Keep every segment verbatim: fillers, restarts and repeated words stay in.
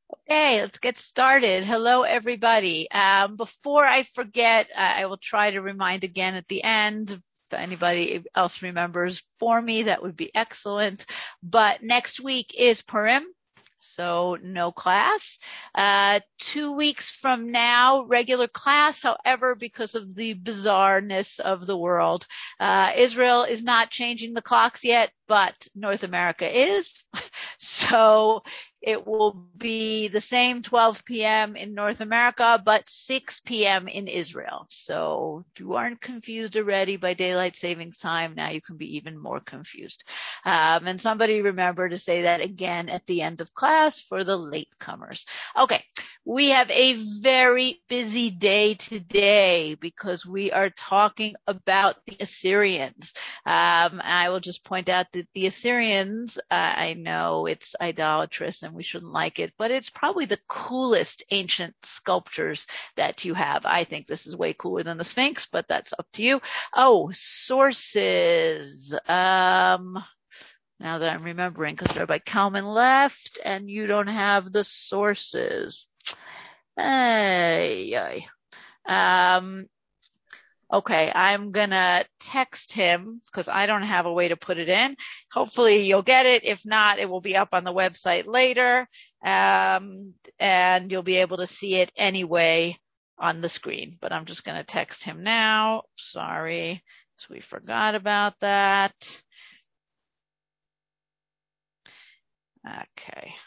Okay, let's get started. Hello, everybody. Um, before I forget, I I will try to remind again at the end. If anybody else remembers for me, that would be excellent. But next week is Purim, so no class. Uh, two weeks from now, regular class. However, because of the bizarreness of the world, uh, Israel is not changing the clocks yet, but North America is. So it will be the same twelve p.m. in North America, but six p.m. in Israel. So if you aren't confused already by daylight savings time, now you can be even more confused. Um, and somebody remember to say that again at the end of class for the latecomers. Okay, we have a very busy day today because we are talking about the Assyrians. Um, I will just point out that the Assyrians, uh, I know it's idolatrous and we shouldn't like it, but it's probably the coolest ancient sculptures that you have. I think this is way cooler than the Sphinx, but that's up to you. Oh, sources. Um, now that I'm remembering, because Rabbi Kalman left and you don't have the sources. Ay, ay. Um, Okay, I'm gonna text him because I don't have a way to put it in. Hopefully you'll get it. If not, it will be up on the website later. Um, and you'll be able to see it anyway on the screen. But I'm just gonna text him now. Sorry, so we forgot about that. Okay.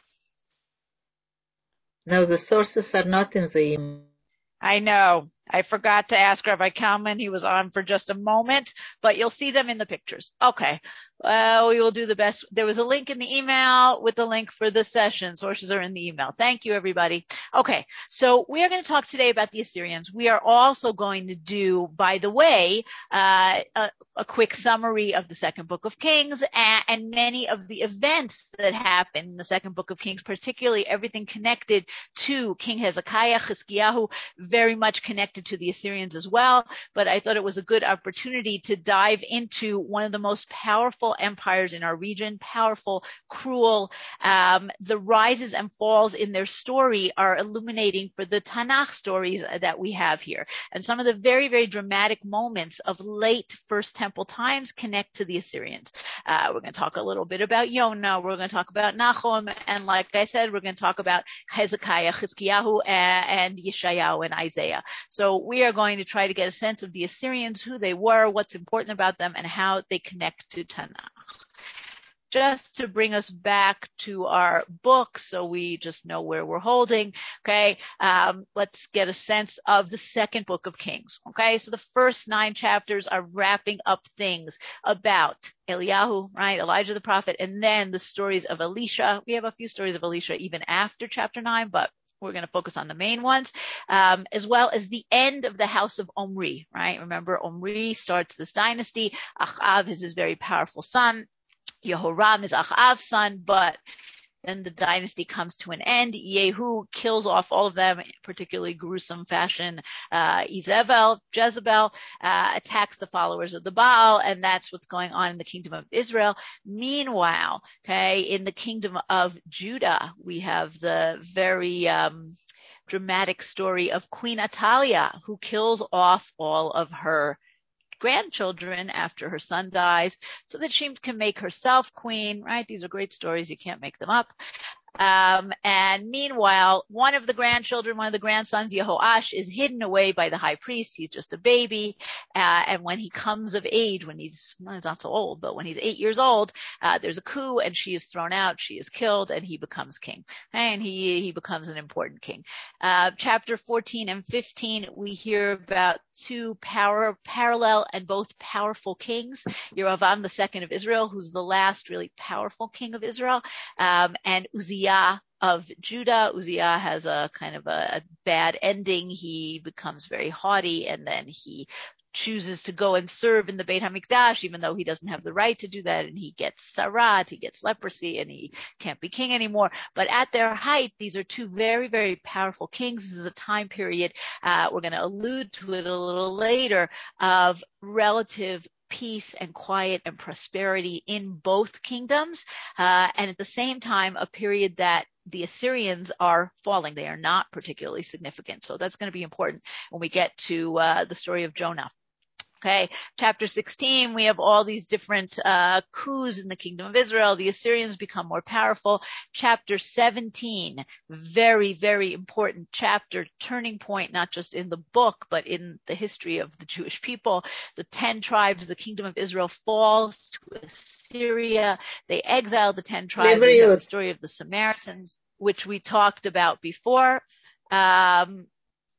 No, the sources are not in the email. I know. I forgot to ask Rabbi Kalman. He was on for just a moment, but you'll see them in the pictures. Okay. Well, we will do the best. There was a link in the email with the link for the session. Sources are in the email. Thank you, everybody. Okay. So we are going to talk today about the Assyrians. We are also going to do, by the way, uh, a, a quick summary of the second book of Kings and, and many of the events that happened in the second book of Kings, particularly everything connected to King Hezekiah, Chizkiyahu, very much connected to the Assyrians as well. But I thought it was a good opportunity to dive into one of the most powerful empires in our region, powerful, cruel. Um, the rises and falls in their story are illuminating for the Tanakh stories that we have here. And some of the very, very dramatic moments of late First Temple times connect to the Assyrians. Uh, we're going to talk a little bit about Yonah. We're going to talk about Nahum. And like I said, we're going to talk about Hezekiah, Chizkiyahu, and, and Yeshayahu and Isaiah. So we are going to try to get a sense of the Assyrians, who they were, what's important about them, and how they connect to Tanakh. Just to bring us back to our book so we just know where we're holding. Okay. Um, let's get a sense of the second book of Kings. Okay. So the first nine chapters are wrapping up things about Eliyahu, right? Elijah the prophet, and then the stories of Elisha. We have a few stories of Elisha even after chapter nine, but we're going to focus on the main ones, um, as well as the end of the house of Omri, right? Remember, Omri starts this dynasty. Achav is his very powerful son. Yehoram is Achav's son, but then the dynasty comes to an end. Yehu kills off all of them, particularly gruesome fashion. Uh, Izebel, Jezebel, uh, attacks the followers of the Baal, and that's what's going on in the kingdom of Israel. Meanwhile, okay, in the kingdom of Judah, we have the very um, dramatic story of Queen Atalia, who kills off all of her grandchildren after her son dies so that she can make herself queen, right? These are great stories. You can't make them up. Um, and meanwhile, one of the grandchildren, one of the grandsons, Yehoash, is hidden away by the high priest. He's just a baby. Uh, and when he comes of age, when he's, well, he's not so old, but when he's eight years old, uh, there's a coup and she is thrown out. She is killed and he becomes king. And he, he becomes an important king. Uh, chapter fourteen and fifteen, we hear about two power, parallel and both powerful kings. Yerovam the second of Israel, who's the last really powerful king of Israel, um, and Uzziah of Judah. Uzziah has a kind of a, a bad ending. He becomes very haughty and then he chooses to go and serve in the Beit HaMikdash, even though he doesn't have the right to do that. And he gets sarat, he gets leprosy, and he can't be king anymore. But at their height, these are two very, very powerful kings. This is a time period, uh, we're going to allude to it a little later, of relative peace and quiet and prosperity in both kingdoms, uh, and at the same time, a period that the Assyrians are falling. They are not particularly significant. So that's going to be important when we get to uh, the story of Jonah. Okay, chapter sixteen, we have all these different uh, coups in the kingdom of Israel. The Assyrians become more powerful. Chapter seventeen, very, very important chapter, turning point, not just in the book, but in the history of the Jewish people. The ten tribes, the kingdom of Israel falls to Assyria. They exile the ten tribes. We have the story of the Samaritans, which we talked about before. Um,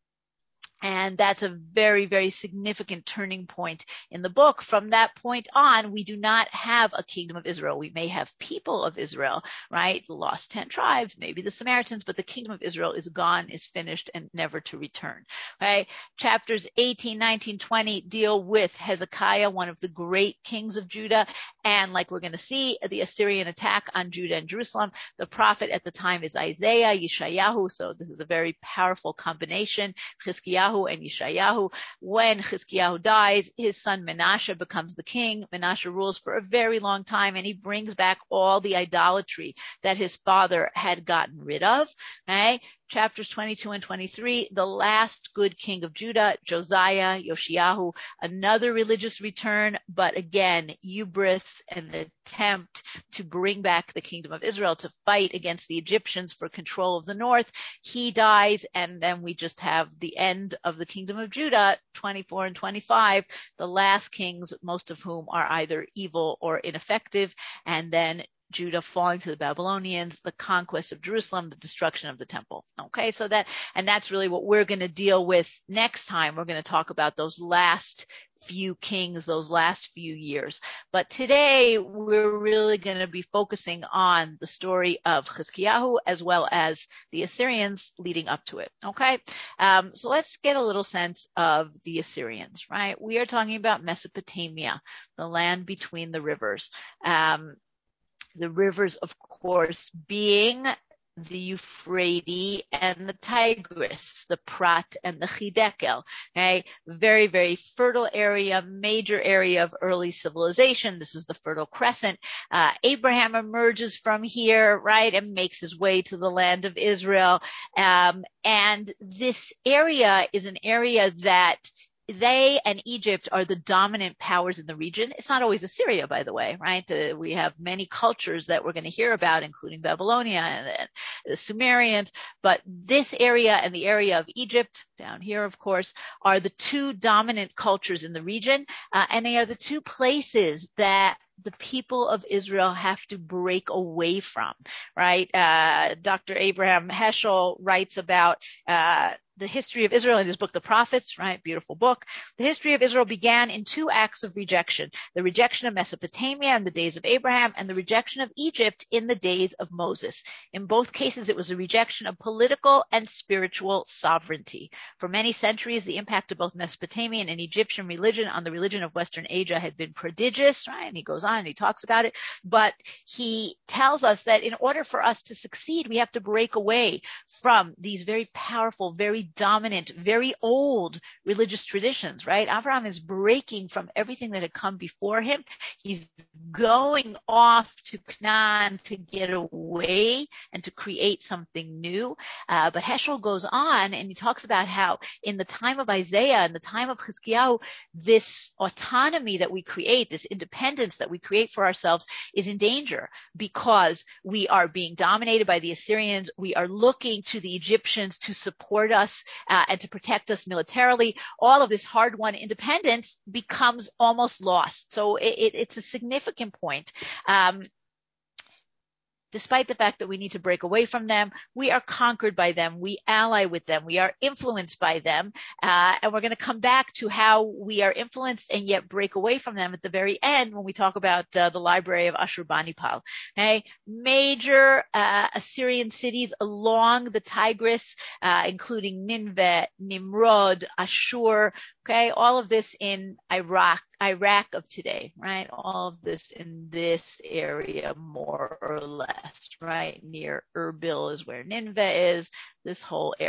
And that's a very, very significant turning point in the book. From that point on, we do not have a kingdom of Israel. We may have people of Israel, right? The lost ten tribes, maybe the Samaritans, but the kingdom of Israel is gone, is finished, and never to return. Okay? Chapters eighteen, nineteen, twenty deal with Hezekiah, one of the great kings of Judah. And like we're going to see, the Assyrian attack on Judah and Jerusalem. The prophet at the time is Isaiah, Yeshayahu. So this is a very powerful combination. Chizkiyahu and Yeshayahu. When Chizkiyahu dies, his son Menashe becomes the king. Menashe rules for a very long time, and he brings back all the idolatry that his father had gotten rid of. Okay? Chapters twenty-two and twenty-three, the last good king of Judah, Josiah, Yoshiyahu, another religious return, but again, hubris and attempt to bring back the kingdom of Israel to fight against the Egyptians for control of the north. He dies, and then we just have the end of the kingdom of Judah, twenty-four and twenty-five, the last kings, most of whom are either evil or ineffective, and then Judah falling to the Babylonians, the conquest of Jerusalem, the destruction of the temple. Okay, so that, and that's really what we're going to deal with next time. We're going to talk about those last few kings, those last few years. But today we're really going to be focusing on the story of Chizkiyahu as well as the Assyrians leading up to it. Okay, um, so let's get a little sense of the Assyrians, right? We are talking about Mesopotamia, the land between the rivers. Um, The rivers, of course, being the Euphrates and the Tigris, the Prat and the Hidekel. Okay? Very, very fertile area, major area of early civilization. This is the Fertile Crescent. Uh, Abraham emerges from here, right, and makes his way to the land of Israel. Um, and this area is an area that they and Egypt are the dominant powers in the region. It's not always Assyria, by the way, right? The, we have many cultures that we're going to hear about, including Babylonia and, and the Sumerians. But this area and the area of Egypt, down here, of course, are the two dominant cultures in the region. Uh, and they are the two places that the people of Israel have to break away from, right? Uh, Doctor Abraham Heschel writes about uh, the history of Israel in his book, The Prophets, right? Beautiful book. The history of Israel began in two acts of rejection: the rejection of Mesopotamia in the days of Abraham and the rejection of Egypt in the days of Moses. In both cases, it was a rejection of political and spiritual sovereignty. For many centuries, the impact of both Mesopotamian and Egyptian religion on the religion of Western Asia had been prodigious, right? And he goes on and he talks about it, but he tells us that in order for us to succeed, we have to break away from these very powerful, very dominant, very old religious traditions, right? Abraham is breaking from everything that had come before him. He's going off to Canaan to get away and to create something new. Uh, but Heschel goes on and he talks about how in the time of Isaiah and the time of Chizkiyahu, this autonomy that we create, this independence that we create for ourselves is in danger because we are being dominated by the Assyrians. We are looking to the Egyptians to support us uh, and to protect us militarily. All of this hard-won independence becomes almost lost. So it, it, it's a significant point. Um, Despite the fact that we need to break away from them, we are conquered by them. We ally with them. We are influenced by them. Uh, and we're going to come back to how we are influenced and yet break away from them at the very end when we talk about uh, the library of Ashurbanipal. Okay? Major uh, Assyrian cities along the Tigris, uh, including Nineveh, Nimrod, Ashur. Okay, all of this in Iraq, Iraq of today, right? All of this in this area, more or less, right? Near Erbil is where Nineveh is, this whole area.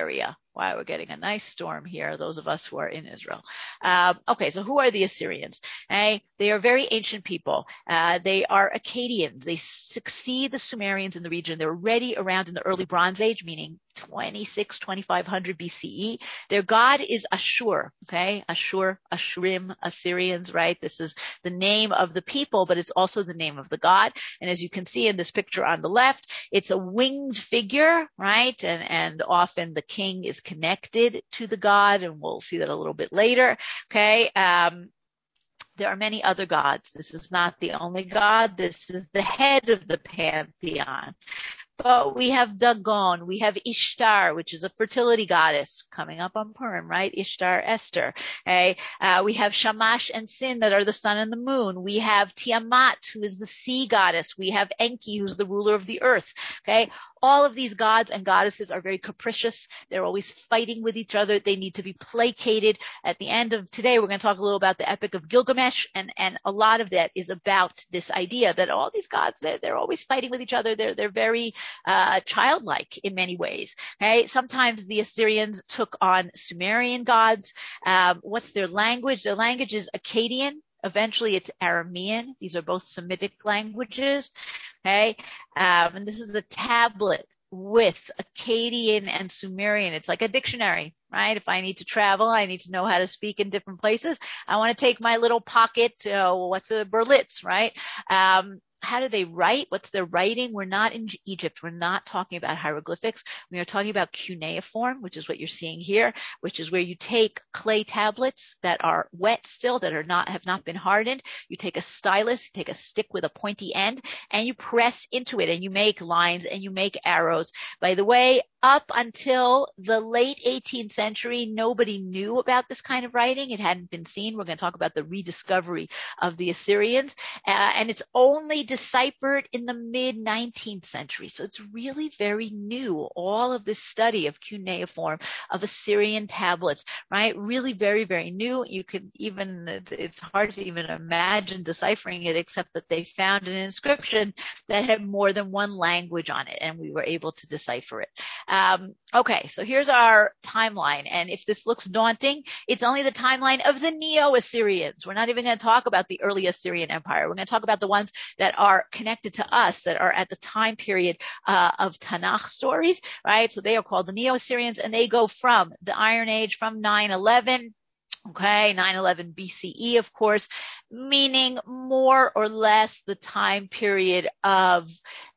Wow, we're getting a nice storm here, those of us who are in Israel. Um, okay, so who are the Assyrians? Okay, they are very ancient people. Uh, they are Akkadians. They succeed the Sumerians in the region. They're already around in the early Bronze Age, meaning twenty-six, twenty-five hundred B C E. Their god is Ashur, okay? Ashur, Ashurim, Assyrians, right? This is the name of the people, but it's also the name of the god. And as you can see in this picture on the left, it's a winged figure, right? And, and often the king is connected to the god, and we'll see that a little bit later, okay? Um, There are many other gods. This is not the only god. This is the head of the pantheon. But we have Dagon, we have Ishtar, which is a fertility goddess coming up on Purim, right? Ishtar, Esther. Okay? Uh, we have Shamash and Sin that are the sun and the moon. We have Tiamat, who is the sea goddess. We have Enki, who's the ruler of the earth. Okay? All of these gods and goddesses are very capricious. They're always fighting with each other. They need to be placated. At the end of today, we're going to talk a little about the Epic of Gilgamesh, and, and a lot of that is about this idea that all these gods, they're, they're always fighting with each other. They're, they're very uh, childlike in many ways. Okay? Sometimes the Assyrians took on Sumerian gods. Um, what's their language? Their language is Akkadian. Eventually it's Aramean. These are both Semitic languages. Okay. Um, and this is a tablet with Akkadian and Sumerian. It's like a dictionary, right? If I need to travel, I need to know how to speak in different places. I want to take my little pocket. Uh, what's a Berlitz, right? Um, how do they write? What's their writing? We're not in Egypt. We're not talking about hieroglyphics. We are talking about cuneiform, which is what you're seeing here, which is where you take clay tablets that are wet still, that are not, have not been hardened. You take a stylus, you take a stick with a pointy end, and you press into it, and you make lines and you make arrows. By the way, up until the late eighteenth century, nobody knew about this kind of writing. It hadn't been seen. We're going to talk about the rediscovery of the Assyrians, uh, and it's only deciphered in the mid nineteenth century. So it's really very new. All of this study of cuneiform, of Assyrian tablets, right? Really very, very new. You could even, it's hard to even imagine deciphering it, except that they found an inscription that had more than one language on it, and we were able to decipher it. Um, okay, so here's our timeline. And if this looks daunting, it's only the timeline of the Neo-Assyrians. We're not even going to talk about the early Assyrian Empire. We're going to talk about the ones that are connected to us, that are at the time period uh, of Tanakh stories, right? So they are called the Neo-Assyrians, and they go from the Iron Age, from nine eleven. Okay, nine eleven B C E, of course, meaning more or less the time period of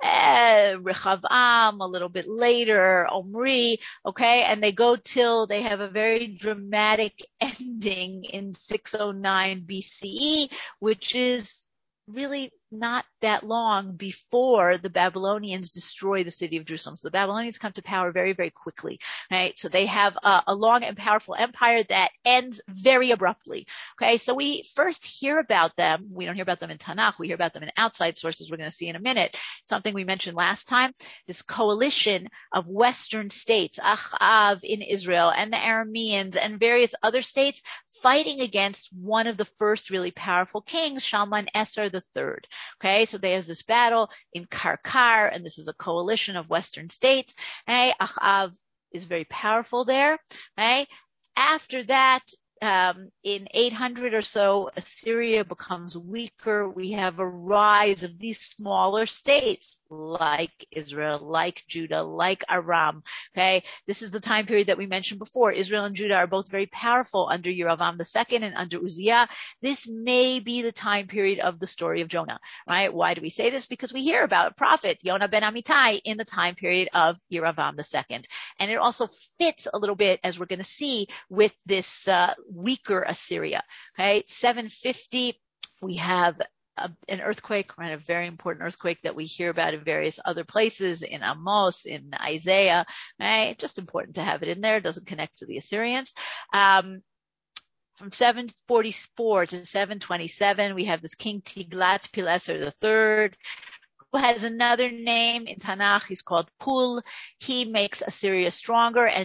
eh, Rechavam, a little bit later, Omri, okay, and they go till they have a very dramatic ending in six oh nine B C E, which is really not that long before the Babylonians destroy the city of Jerusalem. So the Babylonians come to power very, very quickly, right? So they have a, a long and powerful empire that ends very abruptly. Okay. So we first hear about them. We don't hear about them in Tanakh. We hear about them in outside sources. We're going to see in a minute. Something we mentioned last time, this coalition of Western states, Achav in Israel and the Arameans and various other states fighting against one of the first really powerful kings, Shalmaneser the third. Okay, so there's this battle in Karkar, and this is a coalition of Western states. Okay, Achav is very powerful there. Okay, after that, um, in eight hundred or so, Assyria becomes weaker. We have a rise of these smaller states like Israel, like Judah, like Aram. Okay, this is the time period that we mentioned before. Israel and Judah are both very powerful under Yeravam the second and under Uzziah. This may be the time period of the story of Jonah, right? Why do we say this? Because we hear about a prophet, Yonah ben Amittai, in the time period of Yeravam the second. And it also fits a little bit, as we're going to see, with this uh, weaker Assyria. Okay, seven fifty, we have A, an earthquake, right? A very important earthquake that we hear about in various other places, in Amos, in Isaiah, right? Just important to have it in there. It doesn't connect to the Assyrians. Um, from seven forty-four to seven twenty-seven, we have this king Tiglath-Pileser the third, who has another name in Tanakh. He's called Pul. He makes Assyria stronger, and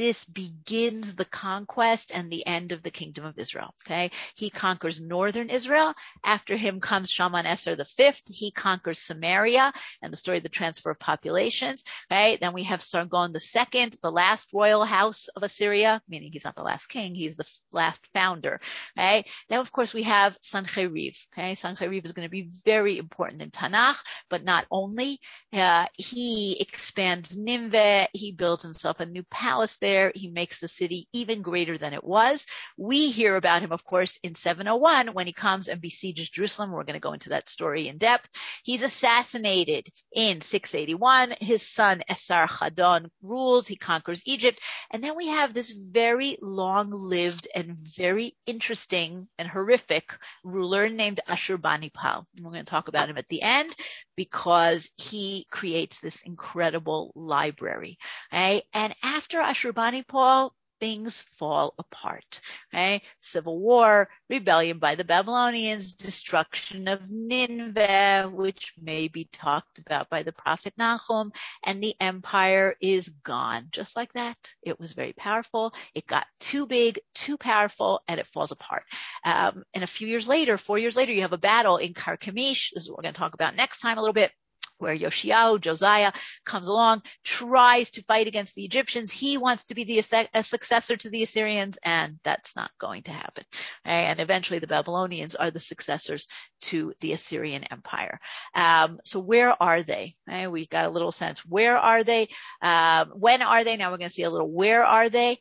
this begins the conquest and the end of the kingdom of Israel. Okay. He conquers northern Israel. After him comes Shalmaneser the fifth. He conquers Samaria and the story of the transfer of populations. Okay. Then we have Sargon the second, the last royal house of Assyria, meaning he's not the last king. He's the last founder. Okay. Then of course we have Sancheriv. Okay. Sancheriv is going to be very important in Tanakh, but not only. Uh, he expands Nineveh. He builds himself a new palace there. He makes the city even greater than it was. We hear about him, of course, in seven oh one when he comes and besieges Jerusalem. We're going to go into that story in depth. He's assassinated in six eighty-one. His son Esarhaddon rules. He conquers Egypt. And then we have this very long-lived and very interesting and horrific ruler named Ashurbanipal. And we're going to talk about him at the end because he creates this incredible library. Okay? And after Ashurbanipal, things fall apart. Okay? Civil war, rebellion by the Babylonians, destruction of Nineveh, which may be talked about by the prophet Nahum, and the empire is gone. Just like that. It was very powerful. It got too big, too powerful, and it falls apart. Um, and a few years later, four years later, you have a battle in Carchemish. This is what we're going to talk about next time a little bit, where Yoshiao, Josiah, comes along, tries to fight against the Egyptians. He wants to be the a successor to the Assyrians, and that's not going to happen. Okay? And eventually the Babylonians are the successors to the Assyrian Empire. Um, so where are they? Okay? We got a little sense. Where are they? Um, when are they? Now we're going to see a little where are they?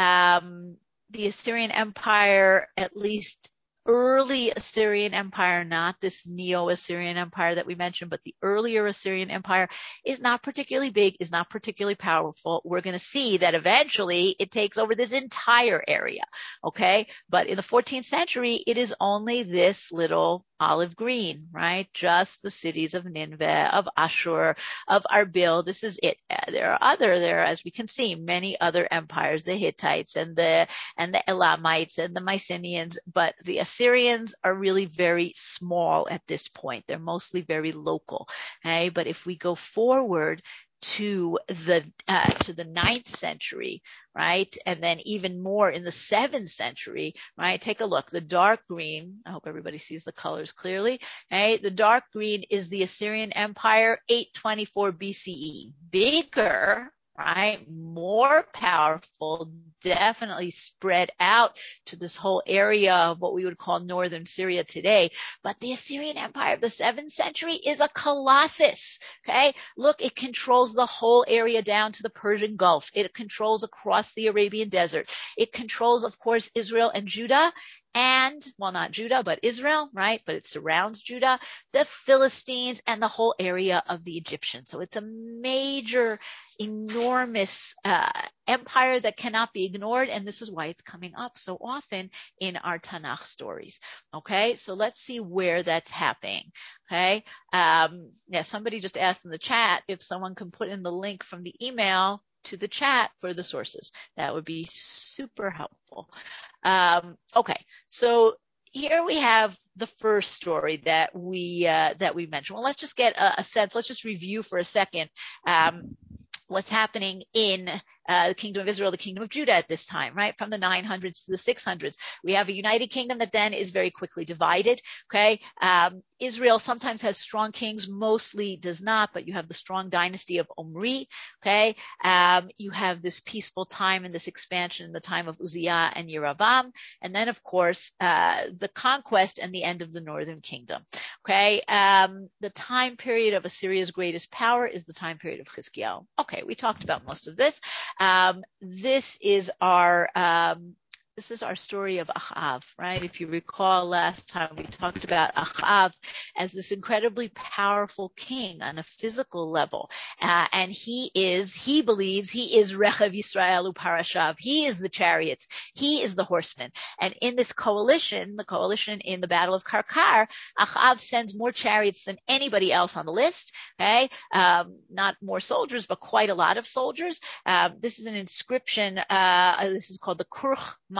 Um, the Assyrian Empire, at least early Assyrian Empire, not this Neo-Assyrian Empire that we mentioned, but the earlier Assyrian Empire is not particularly big, is not particularly powerful. We're going to see that eventually it takes over this entire area, okay? But in the fourteenth century, it is only this little olive green, right? Just the cities of Nineveh, of Ashur, of Arbil. This is it. There are other, there, as we can see, many other empires, the Hittites and the, and the Elamites and the Mycenaeans, but the Assyrians are really very small at this point. They're mostly very local. Okay? But if we go forward to the uh, to the ninth century, right, and then even more in the seventh century, right? Take a look. The dark green. I hope everybody sees the colors clearly. Okay, the dark green is the Assyrian Empire, eight twenty-four B C E. Bigger, right? More powerful, definitely spread out to this whole area of what we would call northern Syria today. But the Assyrian Empire of the seventh century is a colossus. Okay. Look, it controls the whole area down to the Persian Gulf. It controls across the Arabian desert. It controls, of course, Israel and Judah. And, well, not Judah, but Israel, right? But it surrounds Judah, the Philistines, and the whole area of the Egyptians. So it's a major, enormous uh, empire that cannot be ignored. And this is why it's coming up so often in our Tanakh stories. Okay, so let's see where that's happening. Okay, um, yeah, somebody just asked in the chat if someone can put in the link from the email to the chat for the sources. That would be super helpful. Um, okay, so here we have the first story that we uh, that we mentioned. Well, let's just get a, a sense. Let's just review for a second um, what's happening in uh, the kingdom of Israel, the kingdom of Judah at this time, right? From the nine hundreds to the six hundreds. We have a united kingdom that then is very quickly divided, okay? Um, Israel sometimes has strong kings, mostly does not, but you have the strong dynasty of Omri, okay? Um, you have this peaceful time and this expansion in the time of Uzziah and Yeravam. And then, of course, uh, the conquest and the end of the northern kingdom, okay? Um, the time period of Assyria's greatest power is the time period of Chizkiyahu. Okay, we talked about most of this. Um, this is our, um, this is our story of Achav, right? If you recall last time we talked about Achav as this incredibly powerful king on a physical level. Uh, and he is, he believes he is Rechav Yisrael Uparashav. He is the chariots. He is the horseman. And in this coalition, the coalition in the Battle of Karkar, Achav sends more chariots than anybody else on the list. Okay. Um, not more soldiers, but quite a lot of soldiers. Um, this is an inscription. Uh, this is called the Kurch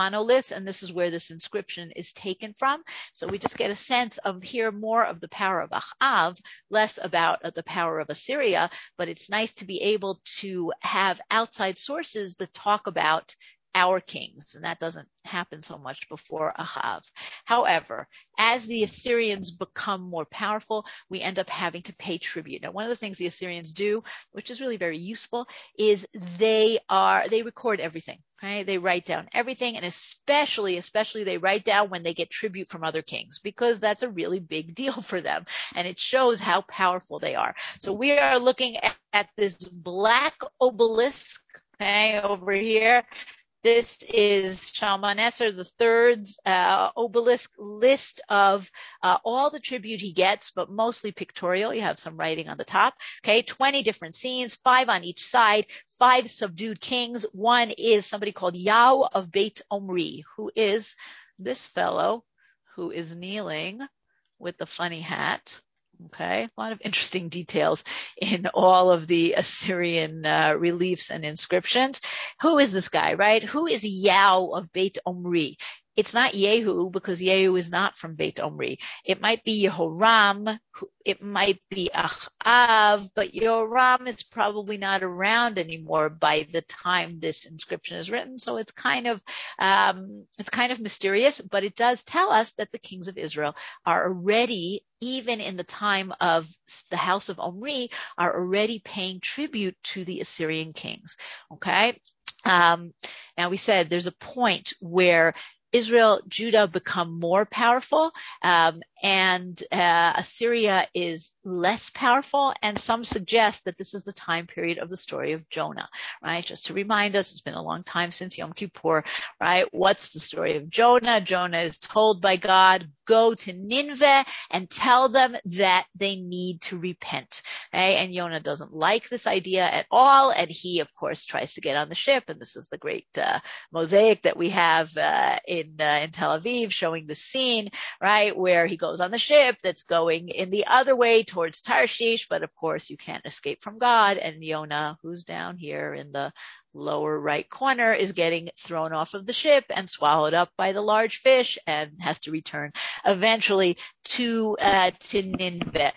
monolith, and this is where this inscription is taken from. So we just get a sense of here more of the power of Achav, less about uh, the power of Assyria, but it's nice to be able to have outside sources that talk about our kings, and that doesn't happen so much before Achav. However, as the Assyrians become more powerful, we end up having to pay tribute. Now, one of the things the Assyrians do, which is really very useful, is they are they record everything. Right? They write down everything, and especially, especially they write down when they get tribute from other kings, because that's a really big deal for them, and it shows how powerful they are. So we are looking at, at this black obelisk, okay, over here. This is Shalmaneser the third's uh, obelisk list of uh, all the tribute he gets, but mostly pictorial. You have some writing on the top. Okay, twenty different scenes, five on each side, five subdued kings. One is somebody called Yao of Beit Omri, who is this fellow who is kneeling with the funny hat. Okay, a lot of interesting details in all of the Assyrian uh, reliefs and inscriptions. Who is this guy, right? Who is Yao of Beit Omri? It's not Yehu, because Yehu is not from Beit Omri. It might be Yehoram. It might be Achav, but Yehoram is probably not around anymore by the time this inscription is written. So it's kind of, um, it's kind of mysterious, but it does tell us that the kings of Israel are already, even in the time of the house of Omri, are already paying tribute to the Assyrian kings. Okay. Um, now we said there's a point where Israel, Judah become more powerful, um, and uh, Assyria is less powerful. And some suggest that this is the time period of the story of Jonah, right? Just to remind us, it's been a long time since Yom Kippur, right? What's the story of Jonah? Jonah is told by God, go to Nineveh and tell them that they need to repent. Okay? And Jonah doesn't like this idea at all. And he, of course, tries to get on the ship. And this is the great uh, mosaic that we have uh, in, uh, in Tel Aviv, showing the scene, right, where he goes on the ship that's going in the other way towards Tarshish. But of course, you can't escape from God. And Jonah, who's down here in the lower right corner, is getting thrown off of the ship and swallowed up by the large fish and has to return eventually to uh, to Nineveh.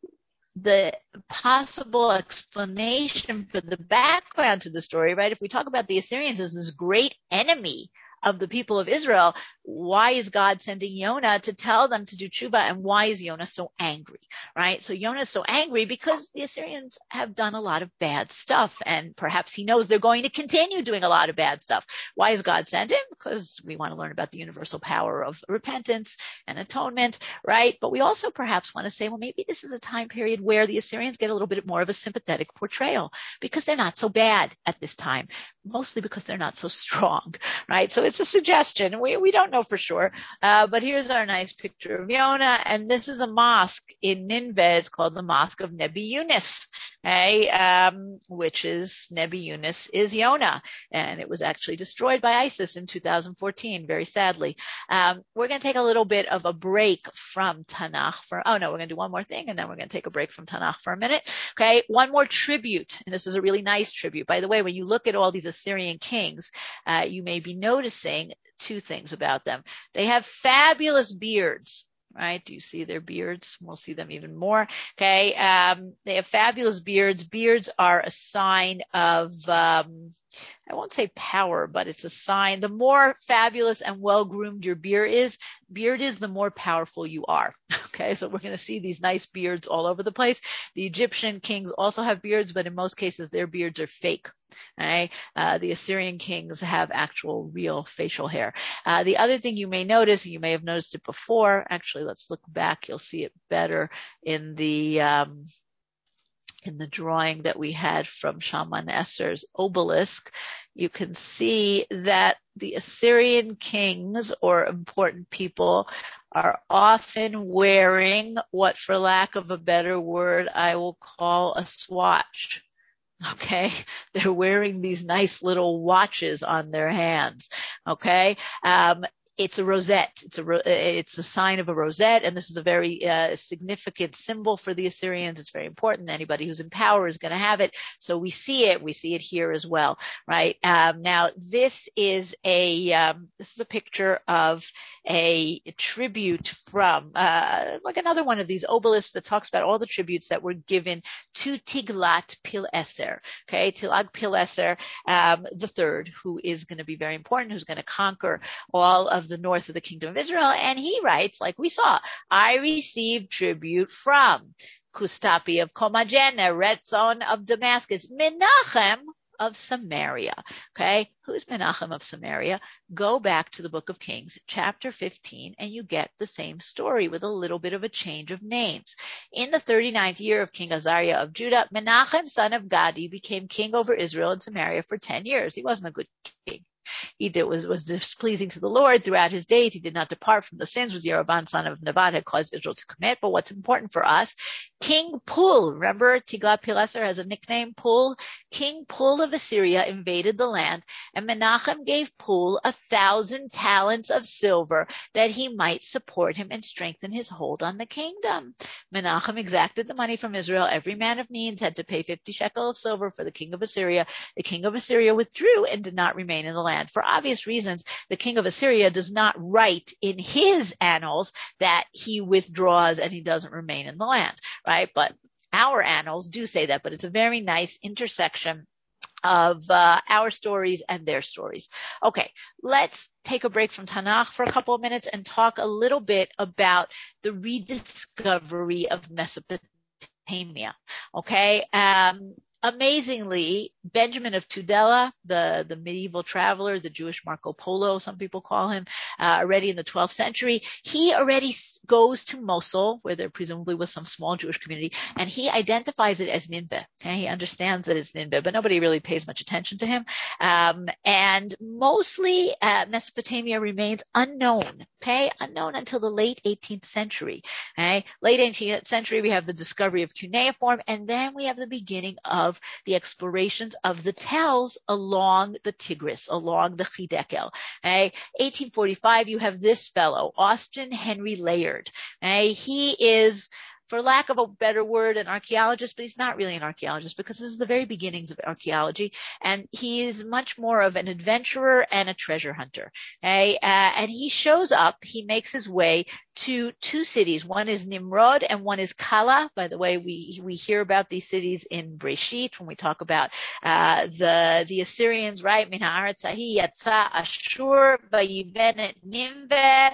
The possible explanation for the background to the story, right? If we talk about the Assyrians as this great enemy of the people of Israel, why is God sending Jonah to tell them to do tshuva, and why is Jonah so angry, right? So Jonah is so angry because the Assyrians have done a lot of bad stuff, and perhaps he knows they're going to continue doing a lot of bad stuff. Why is God send him? Because we want to learn about the universal power of repentance and atonement, right? But we also perhaps want to say, well, maybe this is a time period where the Assyrians get a little bit more of a sympathetic portrayal because they're not so bad at this time, mostly because they're not so strong, right? So it's a suggestion. We we don't know for sure. Uh, but here's our nice picture of Jonah. And this is a mosque in Nineveh. It's called the Mosque of Nebi Yunus, okay? um, which is Nebi Yunus is Jonah. And it was actually destroyed by ISIS in two thousand fourteen, very sadly. Um, we're going to take a little bit of a break from Tanakh for, oh no, we're going to do one more thing, and then we're going to take a break from Tanakh for a minute. Okay. One more tribute. And this is a really nice tribute. By the way, when you look at all these Assyrian kings, uh, you may be noticing two things about them. They have fabulous beards, right? Do you see their beards? We'll see them even more. Okay. Um, they have fabulous beards. Beards are a sign of, um, I won't say power, but it's a sign. The more fabulous and well-groomed your beard is, beard is, the more powerful you are. Okay. So we're going to see these nice beards all over the place. The Egyptian kings also have beards, but in most cases, their beards are fake. Okay. Uh, the Assyrian kings have actual real facial hair. Uh, the other thing you may notice, and you may have noticed it before, actually, let's look back. You'll see it better in the, um, in the drawing that we had from Shalmaneser's obelisk. You can see that the Assyrian kings, or important people, are often wearing what, for lack of a better word, I will call a swatch. Okay. They're wearing these nice little watches on their hands. Okay. Um, it's a rosette. It's a it's the sign of a rosette, and this is a very uh, significant symbol for the Assyrians. It's very important. Anybody who's in power is going to have it. So we see it. We see it here as well, right? Um, now this is a um, this is a picture of a tribute from uh, like another one of these obelisks that talks about all the tributes that were given to Tiglath-Pileser. Okay, Tiglath-Pileser um, the third, who is going to be very important, who's going to conquer all of the north of the kingdom of Israel. And he writes, like we saw, I received tribute from Kustapi of Komagene, Retzon of Damascus, Menachem of Samaria. Okay, who's Menachem of Samaria? Go back to the book of Kings, chapter fifteen, and you get the same story with a little bit of a change of names. In the thirty-ninth year of King Azariah of Judah, Menachem, son of Gadi, became king over Israel and Samaria for ten years. He wasn't a good king. He did, was, was displeasing to the Lord throughout his days. He did not depart from the sins which Jeroboam, son of Nebat, had caused Israel to commit. But what's important for us, King Pul, remember Tiglath-Pileser has a nickname, Pul? King Pul of Assyria invaded the land, and Menachem gave Pul a thousand talents of silver that he might support him and strengthen his hold on the kingdom. Menachem exacted the money from Israel. Every man of means had to pay fifty shekel of silver for the king of Assyria. The king of Assyria withdrew and did not remain in the land. For obvious reasons, the king of Assyria does not write in his annals that he withdraws and he doesn't remain in the land, right? But our annals do say that, but it's a very nice intersection of uh, our stories and their stories. Okay, let's take a break from Tanakh for a couple of minutes and talk a little bit about the rediscovery of Mesopotamia. Okay, um, amazingly, Benjamin of Tudela, the, the medieval traveler, the Jewish Marco Polo, some people call him, uh, already in the twelfth century, he already goes to Mosul, where there presumably was some small Jewish community, and he identifies it as Nineveh. Okay? He understands that it's Nineveh, but nobody really pays much attention to him. Um, and mostly uh, Mesopotamia remains unknown, okay? Unknown until the late eighteenth century. Okay? Late eighteenth century, we have the discovery of cuneiform, and then we have the beginning of the explorations of the tells along the Tigris, along the Hidekel. Okay? eighteen forty-five, you have this fellow, Austin Henry Layard. Okay? He is, for lack of a better word, an archaeologist, but he's not really an archaeologist because this is the very beginnings of archaeology, and he is much more of an adventurer and a treasure hunter. Okay? Uh, and he shows up, he makes his way to two cities. One is Nimrod and one is Kala. By the way, we we hear about these cities in Breshit when we talk about uh, the the Assyrians, right? Min ha'aretz hahi yatsa Ashur vayiben Nineveh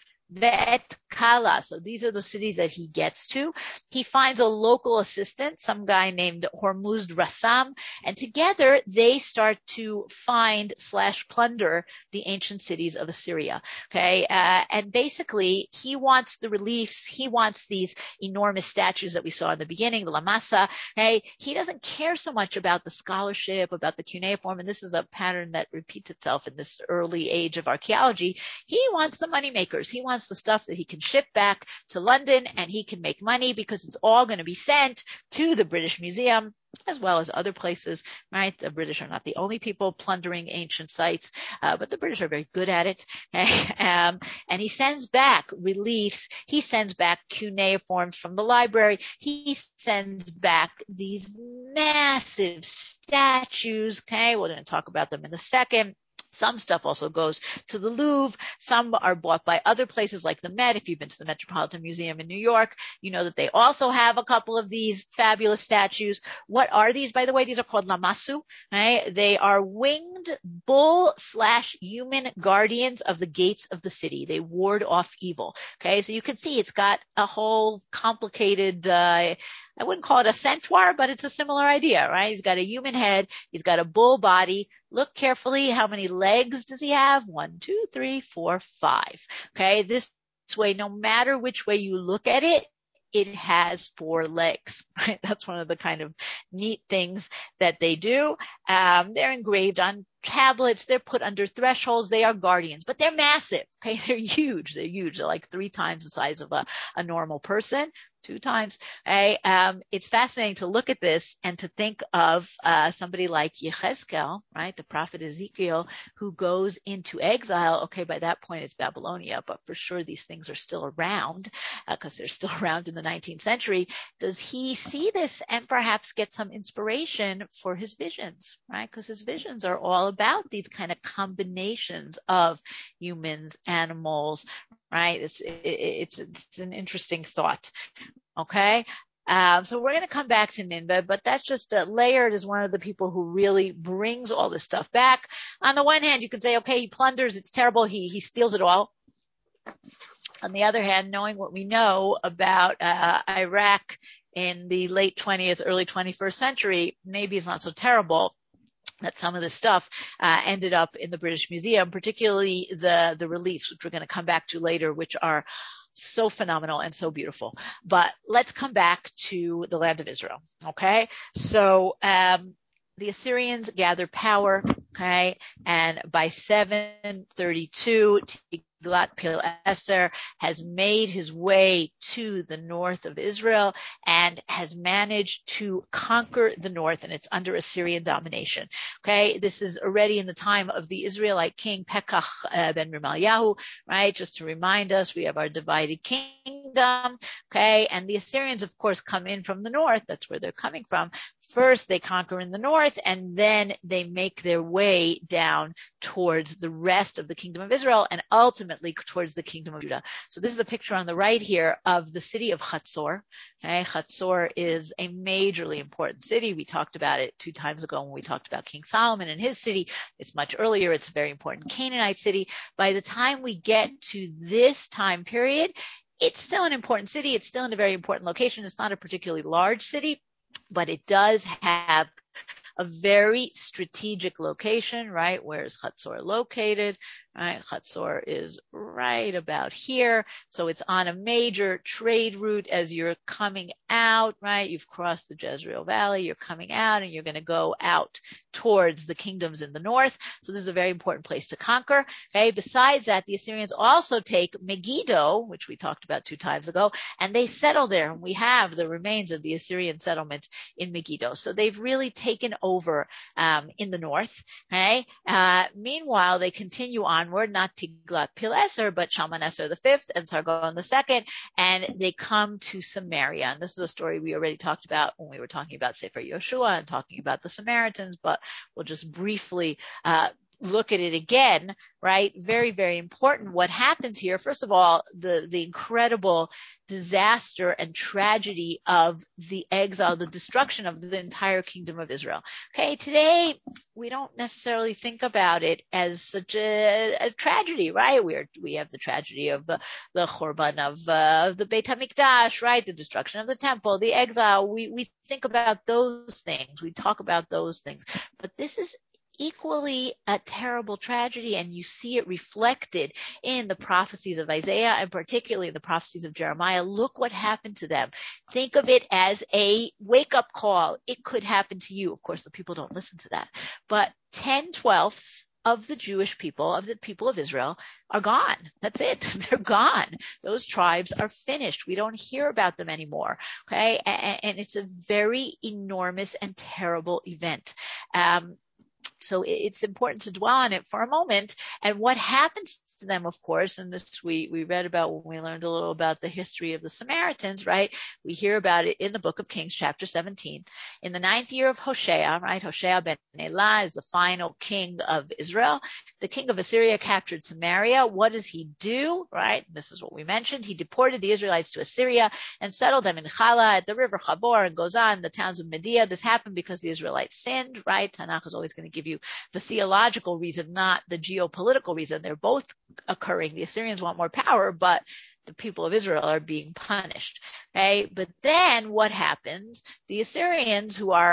Vet Kala. So these are the cities that he gets to. He finds a local assistant, some guy named Hormuzd Rassam, and together they start to find slash plunder the ancient cities of Assyria. Okay, uh, and basically he wants the reliefs, he wants these enormous statues that we saw in the beginning, the Lamasa. Okay, he doesn't care so much about the scholarship, about the cuneiform, and this is a pattern that repeats itself in this early age of archaeology. He wants the money makers. He wants the stuff that he can ship back to London and he can make money because it's all going to be sent to the British Museum as well as other places, right? The British are not the only people plundering ancient sites, uh, but the British are very good at it. um, and he sends back reliefs. He sends back cuneiforms from the library. He sends back these massive statues. Okay, we're going to talk about them in a second. Some stuff also goes to the Louvre. Some are bought by other places like the Met. If you've been to the Metropolitan Museum in New York, you know that they also have a couple of these fabulous statues. What are these, by the way? These are called Lamassu. Right? They are winged bull slash human guardians of the gates of the city. They ward off evil. Okay, so you can see it's got a whole complicated, uh, I wouldn't call it a centaur, but it's a similar idea, right? He's got a human head. He's got a bull body. Look carefully. How many legs does he have? One, two, three, four, five. Okay. This way, no matter which way you look at it, it has four legs, right? That's one of the kind of neat things that they do. Um, they're engraved on tablets. They're put under thresholds. They are guardians, but they're massive. Okay. They're huge. They're huge. They're like three times the size of a, a normal person. two times. Okay? Um, it's fascinating to look at this and to think of uh, somebody like Yechezkel, right, the prophet Ezekiel, who goes into exile. Okay, by that point it's Babylonia, but for sure these things are still around because uh, they're still around in the nineteenth century. Does he see this and perhaps get some inspiration for his visions, right? Because his visions are all about these kind of combinations of humans, animals, right? It's, it, it's, it's an interesting thought. Okay. Um, so we're going to come back to Nineveh, but that's just uh, Layard is one of the people who really brings all this stuff back. On the one hand, you can say, okay, he plunders. It's terrible. He, he steals it all. On the other hand, knowing what we know about uh, Iraq in the late twentieth, early twenty-first century, maybe it's not so terrible that some of this stuff uh, ended up in the British Museum, particularly the, the reliefs, which we're going to come back to later, which are so phenomenal and so beautiful. But let's come back to the land of Israel. Okay. So, um, the Assyrians gather power. Okay. And by seven thirty-two, Tiglath-Pileser has made his way to the north of Israel and has managed to conquer the north, and it's under Assyrian domination. Okay, this is already in the time of the Israelite king Pekach uh, ben Remaliahu, right? Just to remind us, we have our divided kingdom. Okay, and the Assyrians, of course, come in from the north. That's where they're coming from. First, they conquer in the north, and then they make their way down towards the rest of the kingdom of Israel and ultimately towards the kingdom of Judah. So this is a picture on the right here of the city of Hatzor. Okay, Hatzor is a majorly important city. We talked about it two times ago when we talked about King Solomon and his city. It's much earlier. It's a very important Canaanite city. By the time we get to this time period, it's still an important city. It's still in a very important location. It's not a particularly large city, but it does have a very strategic location, right? Where is Hatzor located? Right? Hatzor is right about here. So it's on a major trade route as you're coming out, right? You've crossed the Jezreel Valley, you're coming out and you're going to go out towards the kingdoms in the north. So this is a very important place to conquer. Okay. Besides that, the Assyrians also take Megiddo, which we talked about two times ago, and they settle there. And we have the remains of the Assyrian settlement in Megiddo. So they've really taken over um, in the north. Okay. Uh, meanwhile, they continue onward, not Tiglath-Pileser, but Shalmaneser the fifth and Sargon the second, and they come to Samaria. And this is a story we already talked about when we were talking about Sefer Yoshua and talking about the Samaritans, but we'll just briefly uh, look at it again, right? Very, very important. What happens here, first of all, the, the incredible disaster and tragedy of the exile, the destruction of the entire kingdom of Israel. Okay, today we don't necessarily think about it as such a, a tragedy, right? We are, we have the tragedy of uh, the Churban of uh, the Beit HaMikdash, right? The destruction of the temple, the exile. We, we think about those things. We talk about those things. But this is equally a terrible tragedy, and you see it reflected in the prophecies of Isaiah and particularly in the prophecies of Jeremiah. Look what happened to them. Think of it as a wake-up call. It could happen to you. Of course, the people don't listen to that. But ten twelfths of the Jewish people, of the people of Israel, are gone. That's it. They're gone. Those tribes are finished. We don't hear about them anymore. Okay? And, and it's a very enormous and terrible event. Um, So it's important to dwell on it for a moment. And what happens to them, of course, and this we, we read about when we learned a little about the history of the Samaritans, right? We hear about it in the book of Kings, chapter seventeen. In the ninth year of Hoshea, right? Hoshea ben Elah is the final king of Israel. The king of Assyria captured Samaria. What does he do, right? This is what we mentioned. He deported the Israelites to Assyria and settled them in Chala, at the river Chabor, and Gozan, the towns of Media. This happened because the Israelites sinned, right? Tanakh is always going to give you the theological reason, not the geopolitical reason. They're both occurring. The Assyrians want more power, but the people of Israel are being punished. Okay. But then what happens? The Assyrians, who are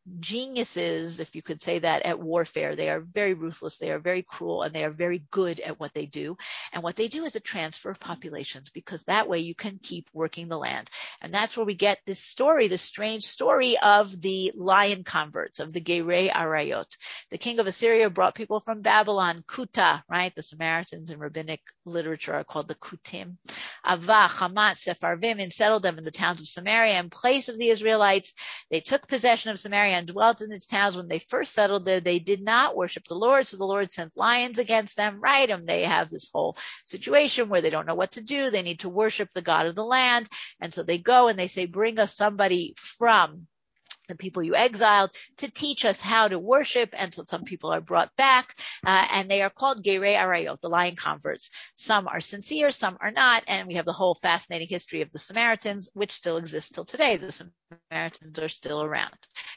geniuses, if you could say that, at warfare. They are very ruthless, they are very cruel, and they are very good at what they do. And what they do is a transfer of populations, because that way you can keep working the land. And that's where we get this story, this strange story of the lion converts, of the Gerei Arayot. The king of Assyria brought people from Babylon, Kuta, right? The Samaritans in rabbinic literature are called the Kutim. Avah, Hamat, Sepharvim, and settled them in the towns of Samaria in place of the Israelites. They took possession of Samaria and dwelt in its towns. When they first settled there, they did not worship the Lord, so the Lord sent lions against them, right? And they have this whole situation where they don't know what to do. They need to worship the God of the land. And so they go and they say, bring us somebody from the people you exiled to teach us how to worship. And so some people are brought back, uh, and they are called Gerei Arayot, the lion converts. Some are sincere, some are not. And we have the whole fascinating history of the Samaritans, which still exists till today. The Samaritans are still around.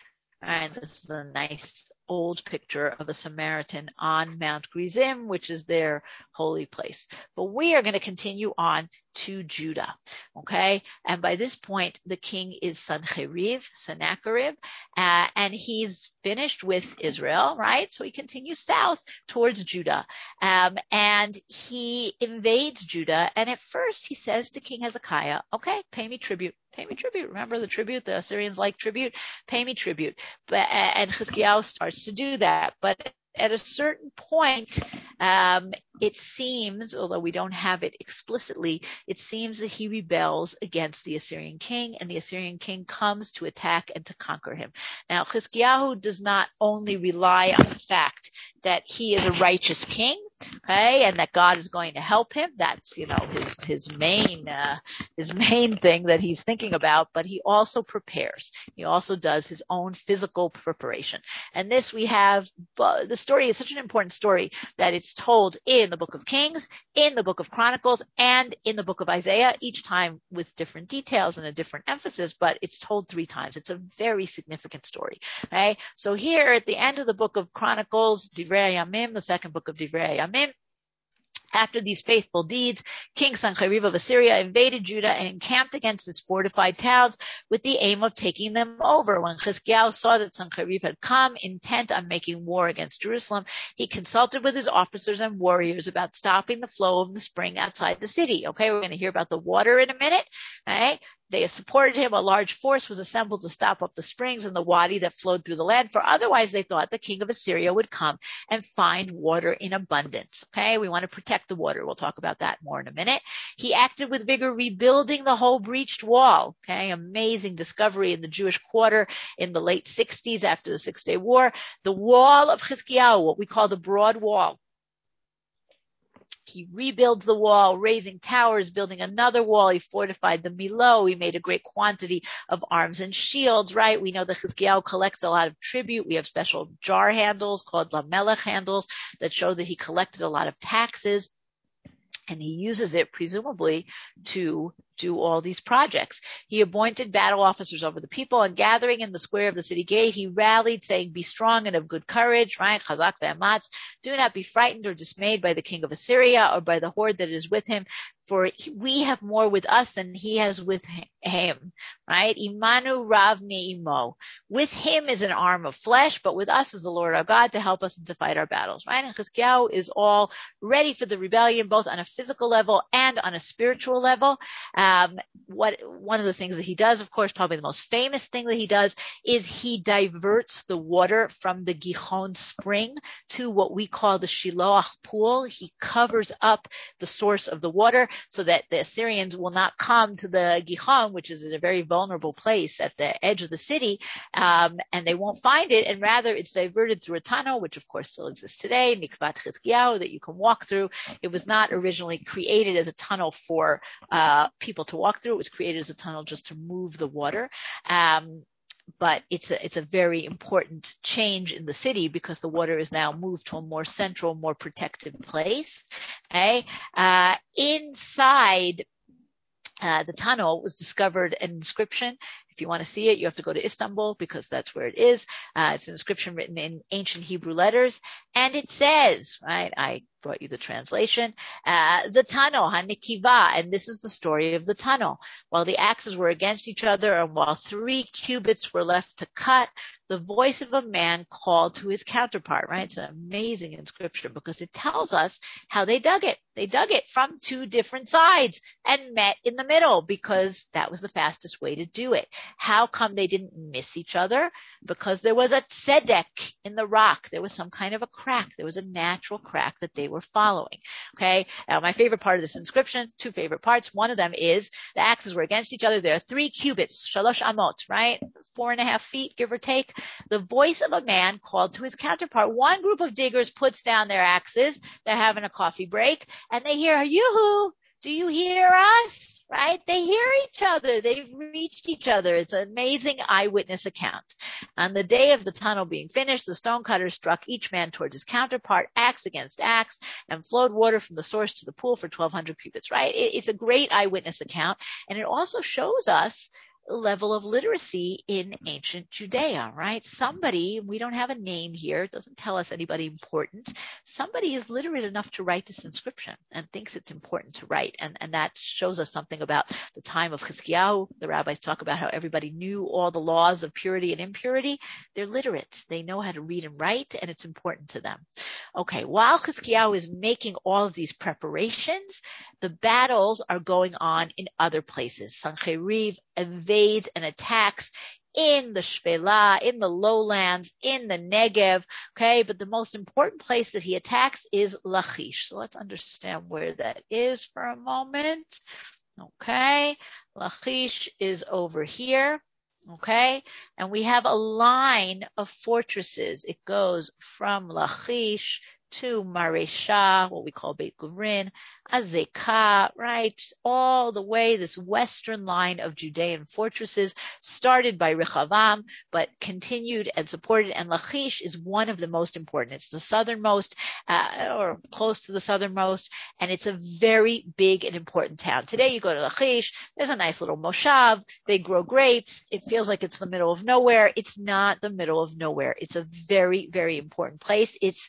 And this is a nice old picture of a Samaritan on Mount Gerizim, which is their holy place. But we are going to continue on to Judah, okay? And by this point, the king is Sancherib, Sennacherib, uh, and he's finished with Israel, right? So he continues south towards Judah, um, and he invades Judah. And at first he says to King Hezekiah, okay, pay me tribute. Pay me tribute. Remember the tribute? The Assyrians like tribute. Pay me tribute. But, and Chizkiyahu starts to do that. But at a certain point, um, it seems, although we don't have it explicitly, it seems that he rebels against the Assyrian king, and the Assyrian king comes to attack and to conquer him. Now, Chizkiyahu does not only rely on the fact that he is a righteous king, okay, and that God is going to help him. That's, you know, his his main uh, his main thing that he's thinking about. But he also prepares. He also does his own physical preparation. And this we have. Uh, the story is such an important story that it's told in the Book of Kings, in the Book of Chronicles, and in the Book of Isaiah. Each time with different details and a different emphasis, but it's told three times. It's a very significant story. Okay, so here at the end of the Book of Chronicles, Divrei Yamim, the second book of Divrei Yamim, after these faithful deeds, King Sancherib of Assyria invaded Judah and encamped against its fortified towns with the aim of taking them over. When Chizkiyahu saw that Sancherib had come, intent on making war against Jerusalem, he consulted with his officers and warriors about stopping the flow of the spring outside the city. Okay, we're going to hear about the water in a minute. Okay, they supported him. A large force was assembled to stop up the springs and the wadi that flowed through the land, for otherwise they thought the king of Assyria would come and find water in abundance. Okay, we want to protect the water. We'll talk about that more in a minute. He acted with vigor, rebuilding the whole breached wall. Okay, amazing discovery in the Jewish quarter in the late sixties after the Six-Day War. The wall of Chizkiyahu, what we call the broad wall. He rebuilds the wall, raising towers, building another wall. He fortified the Milo. He made a great quantity of arms and shields, right? We know that Chizkiyahu collects a lot of tribute. We have special jar handles called Lamelech handles that show that he collected a lot of taxes. And he uses it presumably to do all these projects. He appointed battle officers over the people, and gathering in the square of the city gate, he rallied, saying, be strong and of good courage, right? Chazak ve'amatz. Do not be frightened or dismayed by the king of Assyria or by the horde that is with him, for we have more with us than he has with him, right? Imanu Rav Me'imo. With him is an arm of flesh, but with us is the Lord our God to help us and to fight our battles, right? And Chizkiyahu is all ready for the rebellion, both on a physical level and on a spiritual level. Um, what, one of the things that he does, of course, probably the most famous thing that he does is he diverts the water from the Gihon spring to what we call the Shiloach pool. He covers up the source of the water so that the Assyrians will not come to the Gihon, which is a very vulnerable place at the edge of the city, um, and they won't find it, and rather it's diverted through a tunnel, which of course still exists today, Mikvat Chizkiyahu, that you can walk through. It was not originally created as a tunnel for uh, people to walk through. It was created as a tunnel just to move the water. Um, But it's a, it's a very important change in the city because the water is now moved to a more central, more protected place. Okay. Uh, inside Uh, the tunnel was discovered an inscription. If you want to see it, you have to go to Istanbul because that's where it is. Uh, it's an inscription written in ancient Hebrew letters. And it says, right, I brought you the translation, uh, the tunnel, Hanikiva, and this is the story of the tunnel. While the axes were against each other and while three cubits were left to cut, the voice of a man called to his counterpart, right? It's an amazing inscription because it tells us how they dug it. They dug it from two different sides and met in the middle because that was the fastest way to do it. How come they didn't miss each other? Because there was a tzedek in the rock. There was some kind of a crack. There was a natural crack that they were following. Okay. Now, my favorite part of this inscription, two favorite parts. One of them is the axes were against each other. There are three cubits, shalosh amot, right? Four and a half feet, give or take. The voice of a man called to his counterpart. One group of diggers puts down their axes. They're having a coffee break and they hear, yoo-hoo, do you hear us? Right? They hear each other. They've reached each other. It's an amazing eyewitness account. On the day of the tunnel being finished, the stonecutters struck each man towards his counterpart, axe against axe, and flowed water from the source to the pool for twelve hundred cubits, right? It's a great eyewitness account. And it also shows us level of literacy in ancient Judea, right? Somebody, we don't have a name here, it doesn't tell us anybody important. Somebody is literate enough to write this inscription and thinks it's important to write. And, and that shows us something about the time of Chizkiyahu. The rabbis talk about how everybody knew all the laws of purity and impurity. They're literate. They know how to read and write, and it's important to them. Okay, while Chizkiyahu is making all of these preparations, the battles are going on in other places. Sancheriv invades and attacks in the Shvela, in the lowlands, in the Negev, okay? But the most important place that he attacks is Lachish. So let's understand where that is for a moment. Okay, Lachish is over here. Okay, and we have a line of fortresses. It goes from Lachish to Maresha, what we call Beit Guvrin, Azekah, right? All the way, this western line of Judean fortresses started by Rechavam, but continued and supported. And Lachish is one of the most important. It's the southernmost, uh, or close to the southernmost, and it's a very big and important town. Today you go to Lachish, there's a nice little moshav, they grow grapes, it feels like it's the middle of nowhere. It's not the middle of nowhere. It's a very, very important place. It's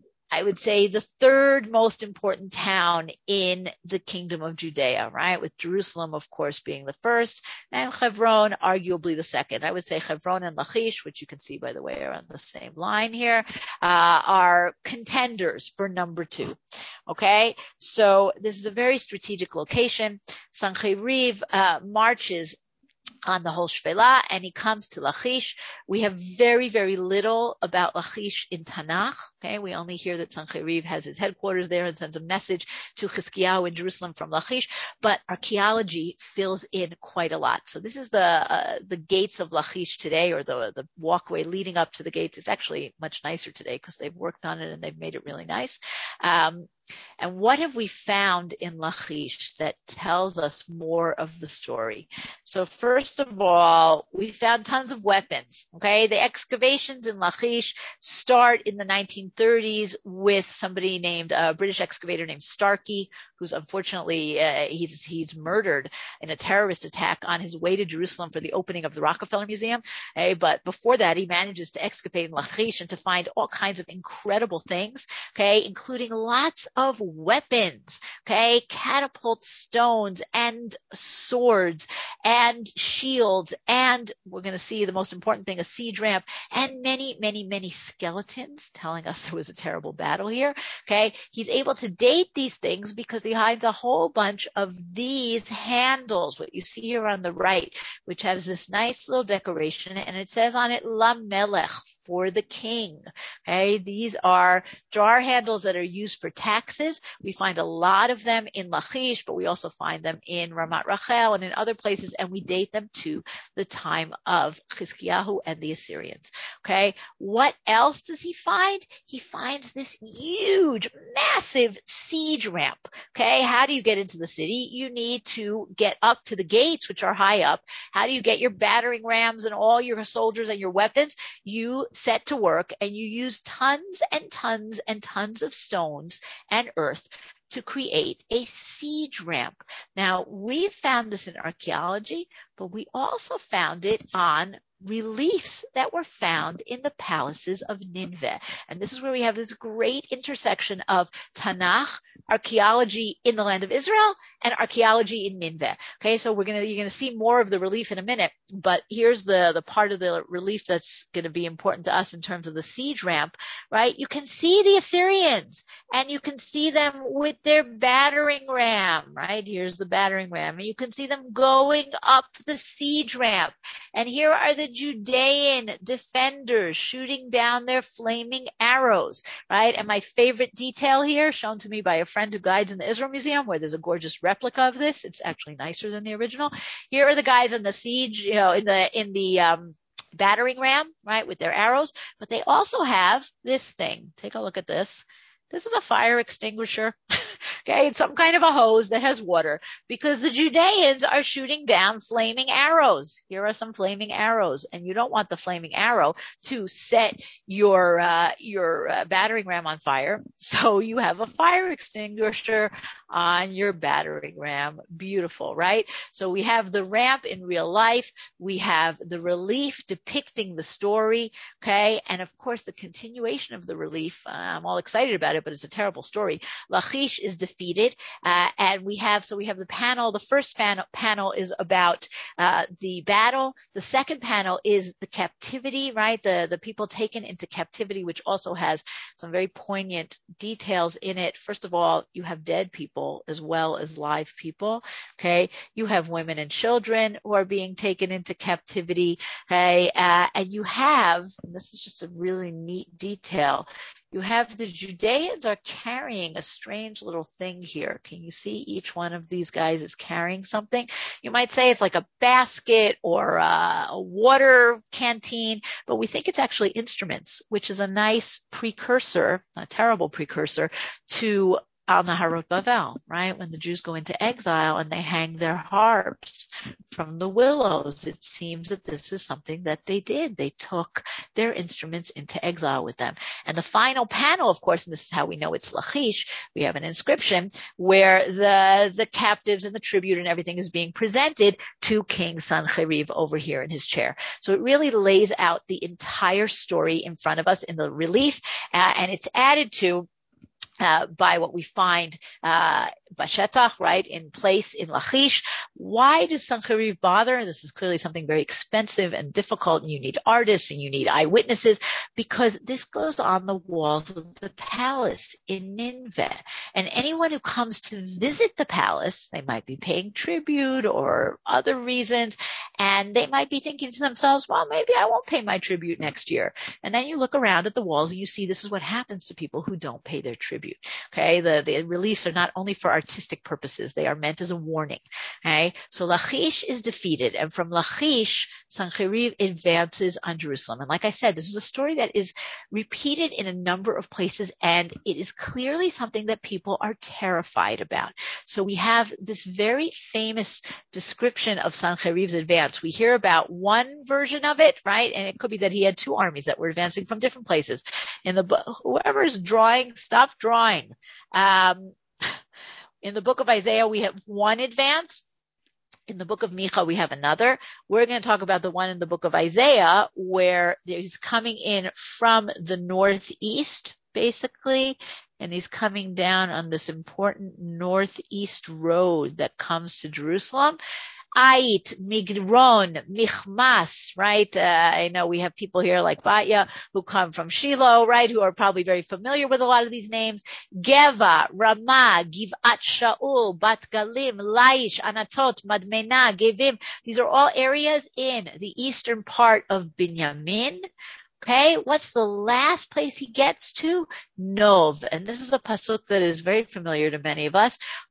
I would say the third most important town in the kingdom of Judea, right? With Jerusalem, of course, being the first, and Hebron, arguably the second. I would say Hebron and Lachish, which you can see, by the way, are on the same line here, uh, are contenders for number two. Okay? So this is a very strategic location. Sancheriv uh, marches on the whole Shvela, and he comes to Lachish. We have very, very little about Lachish in Tanakh. Okay, we only hear that Sancheriv has his headquarters there and sends a message to Chizkiyahu in Jerusalem from Lachish, but archaeology fills in quite a lot. So this is the uh, the gates of Lachish today, or the the walkway leading up to the gates. It's actually much nicer today because they've worked on it and they've made it really nice. Um, And what have we found in Lachish that tells us more of the story? So first of all, we found tons of weapons. Okay, the excavations in Lachish start in the nineteen thirties with somebody named a British excavator named Starkey, who's unfortunately uh, he's he's murdered in a terrorist attack on his way to Jerusalem for the opening of the Rockefeller Museum. Okay, but before that, he manages to excavate in Lachish and to find all kinds of incredible things. Okay, including lots of weapons, okay, catapult stones and swords and shields, and we're going to see the most important thing, a siege ramp, and many, many, many skeletons, telling us there was a terrible battle here. Okay, he's able to date these things because he hides a whole bunch of these handles, what you see here on the right, which has this nice little decoration, and it says on it Lamelech, for the king. Okay, these are jar handles that are used for taxes. We find a lot of them in Lachish, but we also find them in Ramat Rachel and in other places, and we date them to the time of Chizkiyahu and the Assyrians. Okay, what else does he find? He finds this huge, massive siege ramp. Okay, how do you get into the city? You need to get up to the gates, which are high up. How do you get your battering rams and all your soldiers and your weapons? You set to work and you use tons and tons and tons of stones and earth to create a siege ramp. Now, we found this in archaeology, but we also found it on reliefs that were found in the palaces of Nineveh. And this is where we have this great intersection of Tanakh, archaeology in the land of Israel, and archaeology in Nineveh. Okay, so we're gonna you're gonna see more of the relief in a minute, but here's the the part of the relief that's gonna be important to us in terms of the siege ramp, right? You can see the Assyrians, and you can see them with their battering ram, right? Here's the battering ram, and you can see them going up the siege ramp. And here are the Judean defenders shooting down their flaming arrows, right? And my favorite detail here, shown to me by a friend who guides in the Israel Museum, where there's a gorgeous replica of this. It's actually nicer than the original. Here are the guys in the siege, you know, in the, in the, um, battering ram, right, with their arrows, but they also have this thing. Take a look at this. This is a fire extinguisher. Okay, it's some kind of a hose that has water, because the Judeans are shooting down flaming arrows. Here are some flaming arrows, and you don't want the flaming arrow to set your uh, your uh, battering ram on fire. So you have a fire extinguisher on your battering ram. Beautiful, right? So we have the ramp in real life. We have the relief depicting the story. Okay, and of course the continuation of the relief. Uh, I'm all excited about it, but it's a terrible story. Lachish is defeated, uh, and we have, so we have the panel. The first panel, panel is about uh, the battle. The second panel is the captivity, right? The, the people taken into captivity, which also has some very poignant details in it. First of all, you have dead people as well as live people, okay? You have women and children who are being taken into captivity, okay? Uh, and you have, and this is just a really neat detail, you have the Judeans are carrying a strange little thing here. Can you see each one of these guys is carrying something? You might say it's like a basket or a, a water canteen, but we think it's actually instruments, which is a nice precursor, a terrible precursor, to Al Naharot Bavel, right? When the Jews go into exile and they hang their harps from the willows, it seems that this is something that they did. They took their instruments into exile with them. And the final panel, of course, and this is how we know it's Lachish, we have an inscription where the, the captives and the tribute and everything is being presented to King Sancheriv over here in his chair. So it really lays out the entire story in front of us in the relief, uh, and it's added to Uh, by what we find uh, Bashetach, right, in place in Lachish. Why does Sancheriv bother? This is clearly something very expensive and difficult, and you need artists and you need eyewitnesses, because this goes on the walls of the palace in Nineveh. And anyone who comes to visit the palace, they might be paying tribute or other reasons, and they might be thinking to themselves, well, maybe I won't pay my tribute next year. And then you look around at the walls and you see this is what happens to people who don't pay their tribute. Okay, the, the reliefs are not only for artistic purposes, they are meant as a warning. Okay, so Lachish is defeated, and from Lachish, Sancheriv advances on Jerusalem. And like I said, this is a story that is repeated in a number of places, and it is clearly something that people are terrified about. So we have this very famous description of Sancheriv's advance. We hear about one version of it, right? And it could be that he had two armies that were advancing from different places. In the book, whoever's drawing, stop drawing. Um, in the book of Isaiah, we have one advance. In the book of Micha, we have another. We're going to talk about the one in the book of Isaiah where he's coming in from the northeast, basically, and he's coming down on this important northeast road that comes to Jerusalem. Ait, Migron, Michmas, right? Uh, I know we have people here like Batya who come from Shiloh, right? Who are probably very familiar with a lot of these names. Geva, Ramah, Givat Shaul, Bat Galim, Laish, Anatot, Madmena, Gevim. These are all areas in the eastern part of Binyamin. Okay, what's the last place he gets to? Nov. And this is a pasuk that is very familiar to many of us.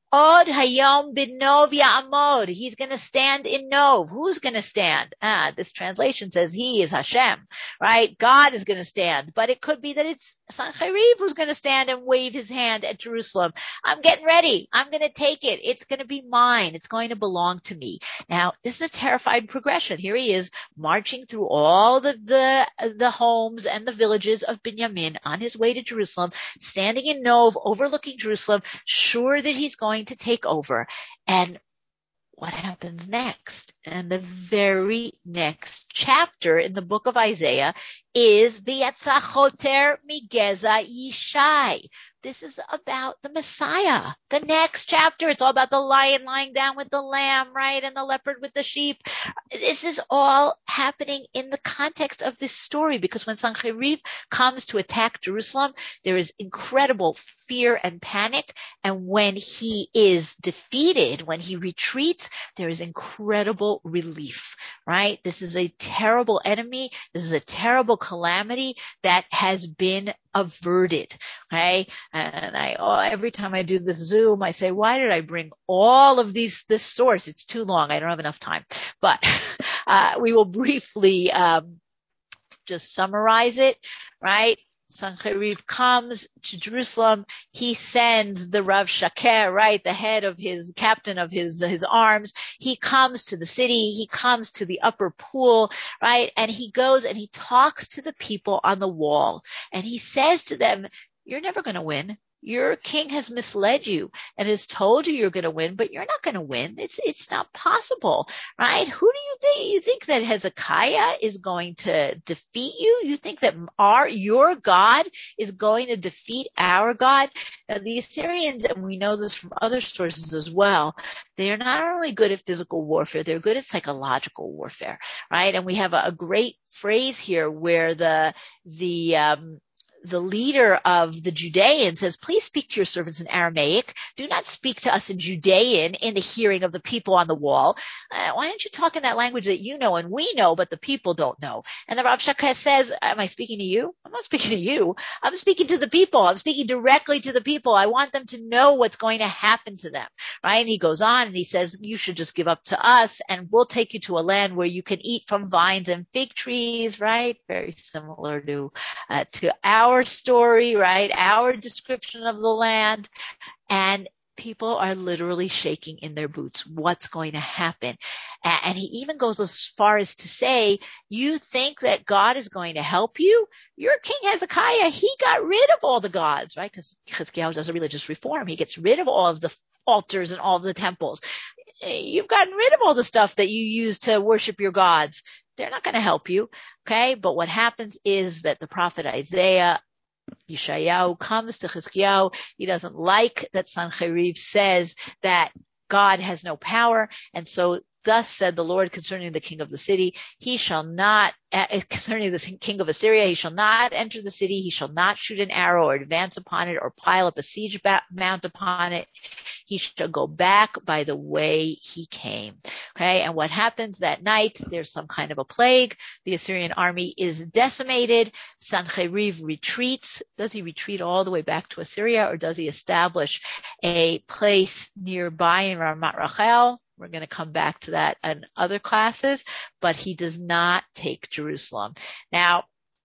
Od hayom binov ya'amod. He's going to stand in Nov. Who's going to stand? Ah, this translation says he is Hashem, right? God is going to stand. But it could be that it's Sancheriv who's going to stand and wave his hand at Jerusalem. I'm getting ready. I'm going to take it. It's going to be mine. It's going to belong to me. Now, this is a terrified progression. Here he is marching through all the, the, the homes and the villages of Binyamin on his way to Jerusalem, standing in Nov, overlooking Jerusalem, sure that he's going to take over. And what happens next? And the very next chapter in the book of Isaiah is V'yatza choter migeza Yishai. This is about the Messiah. The next chapter, it's all about the lion lying down with the lamb, right? And the leopard with the sheep. This is all happening in the context of this story, because when Sancheriv comes to attack Jerusalem, there is incredible fear and panic. And when he is defeated, when he retreats, there is incredible relief, right? This is a terrible enemy. This is a terrible calamity that has been averted. Okay. And I, oh, every time I do this Zoom, I say, why did I bring all of these, this source? It's too long. I don't have enough time, but, uh, we will briefly, um, just summarize it, right? Sancheriv comes to Jerusalem. He sends the Rav Shaker, right, the head of his captain of his his arms. He comes to the city. He comes to the upper pool, right, and he goes and he talks to the people on the wall, and he says to them, "You're never going to win. Your king has misled you and has told you you're going to win, but you're not going to win. It's it's not possible, right? Who do you think? You think that Hezekiah is going to defeat you? You think that our your God is going to defeat our God?" Now, the Assyrians, and we know this from other sources as well, they are not only good at physical warfare, they're good at psychological warfare, right? And we have a, a great phrase here where the the um, the leader of the Judeans says, please speak to your servants in Aramaic. Do not speak to us in Judean in the hearing of the people on the wall. Uh, why don't you talk in that language that you know and we know, but the people don't know? And the Rav Shaker says, am I speaking to you? I'm not speaking to you. I'm speaking to the people. I'm speaking directly to the people. I want them to know what's going to happen to them, right? And he goes on and he says, you should just give up to us and we'll take you to a land where you can eat from vines and fig trees, right? Very similar to, uh, to our story, right? Our description of the land. And people are literally shaking in their boots. What's going to happen? And he even goes as far as to say, you think that God is going to help you? Your king Hezekiah, he got rid of all the gods, right? Because Hezekiah does a religious reform. He gets rid of all of the altars and all of the temples. You've gotten rid of all the stuff that you use to worship your gods. They're not going to help you. Okay. But what happens is that the prophet Isaiah, Yeshayahu, comes to Chizkiyahu. He doesn't like that Sancheriv says that God has no power. And so thus said the Lord concerning the king of the city, he shall not, uh, concerning the king of Assyria, he shall not enter the city. He shall not shoot an arrow or advance upon it or pile up a siege mount upon it. He shall go back by the way he came. Okay. And what happens that night? There's some kind of a plague. The Assyrian army is decimated. Sancheriv retreats. Does he retreat all the way back to Assyria, or does he establish a place nearby in Ramat Rachel? We're going to come back to that in other classes, but he does not take Jerusalem. Now,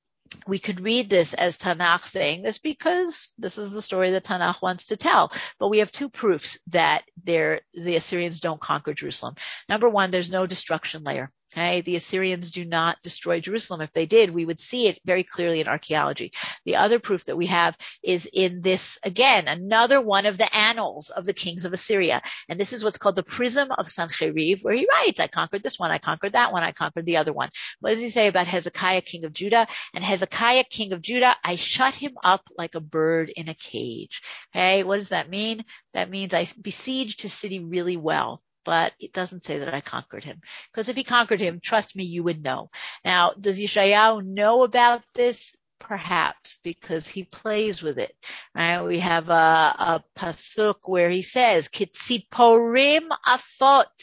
we could read this as Tanakh saying this because this is the story that Tanakh wants to tell. But we have two proofs that the Assyrians don't conquer Jerusalem. Number one, there's no destruction layer. Okay, the Assyrians do not destroy Jerusalem. If they did, we would see it very clearly in archaeology. The other proof that we have is in this, again, another one of the annals of the kings of Assyria. And this is what's called the Prism of Sancheriv, where he writes, I conquered this one, I conquered that one, I conquered the other one. What does he say about Hezekiah, king of Judah? And Hezekiah, king of Judah, I shut him up like a bird in a cage. Okay, what does that mean? That means I besieged his city really well. But it doesn't say that I conquered him. Because if he conquered him, trust me, you would know. Now, does Yeshayahu know about this? Perhaps, because he plays with it. Right? We have a, a pasuk where he says, Kitziporim afot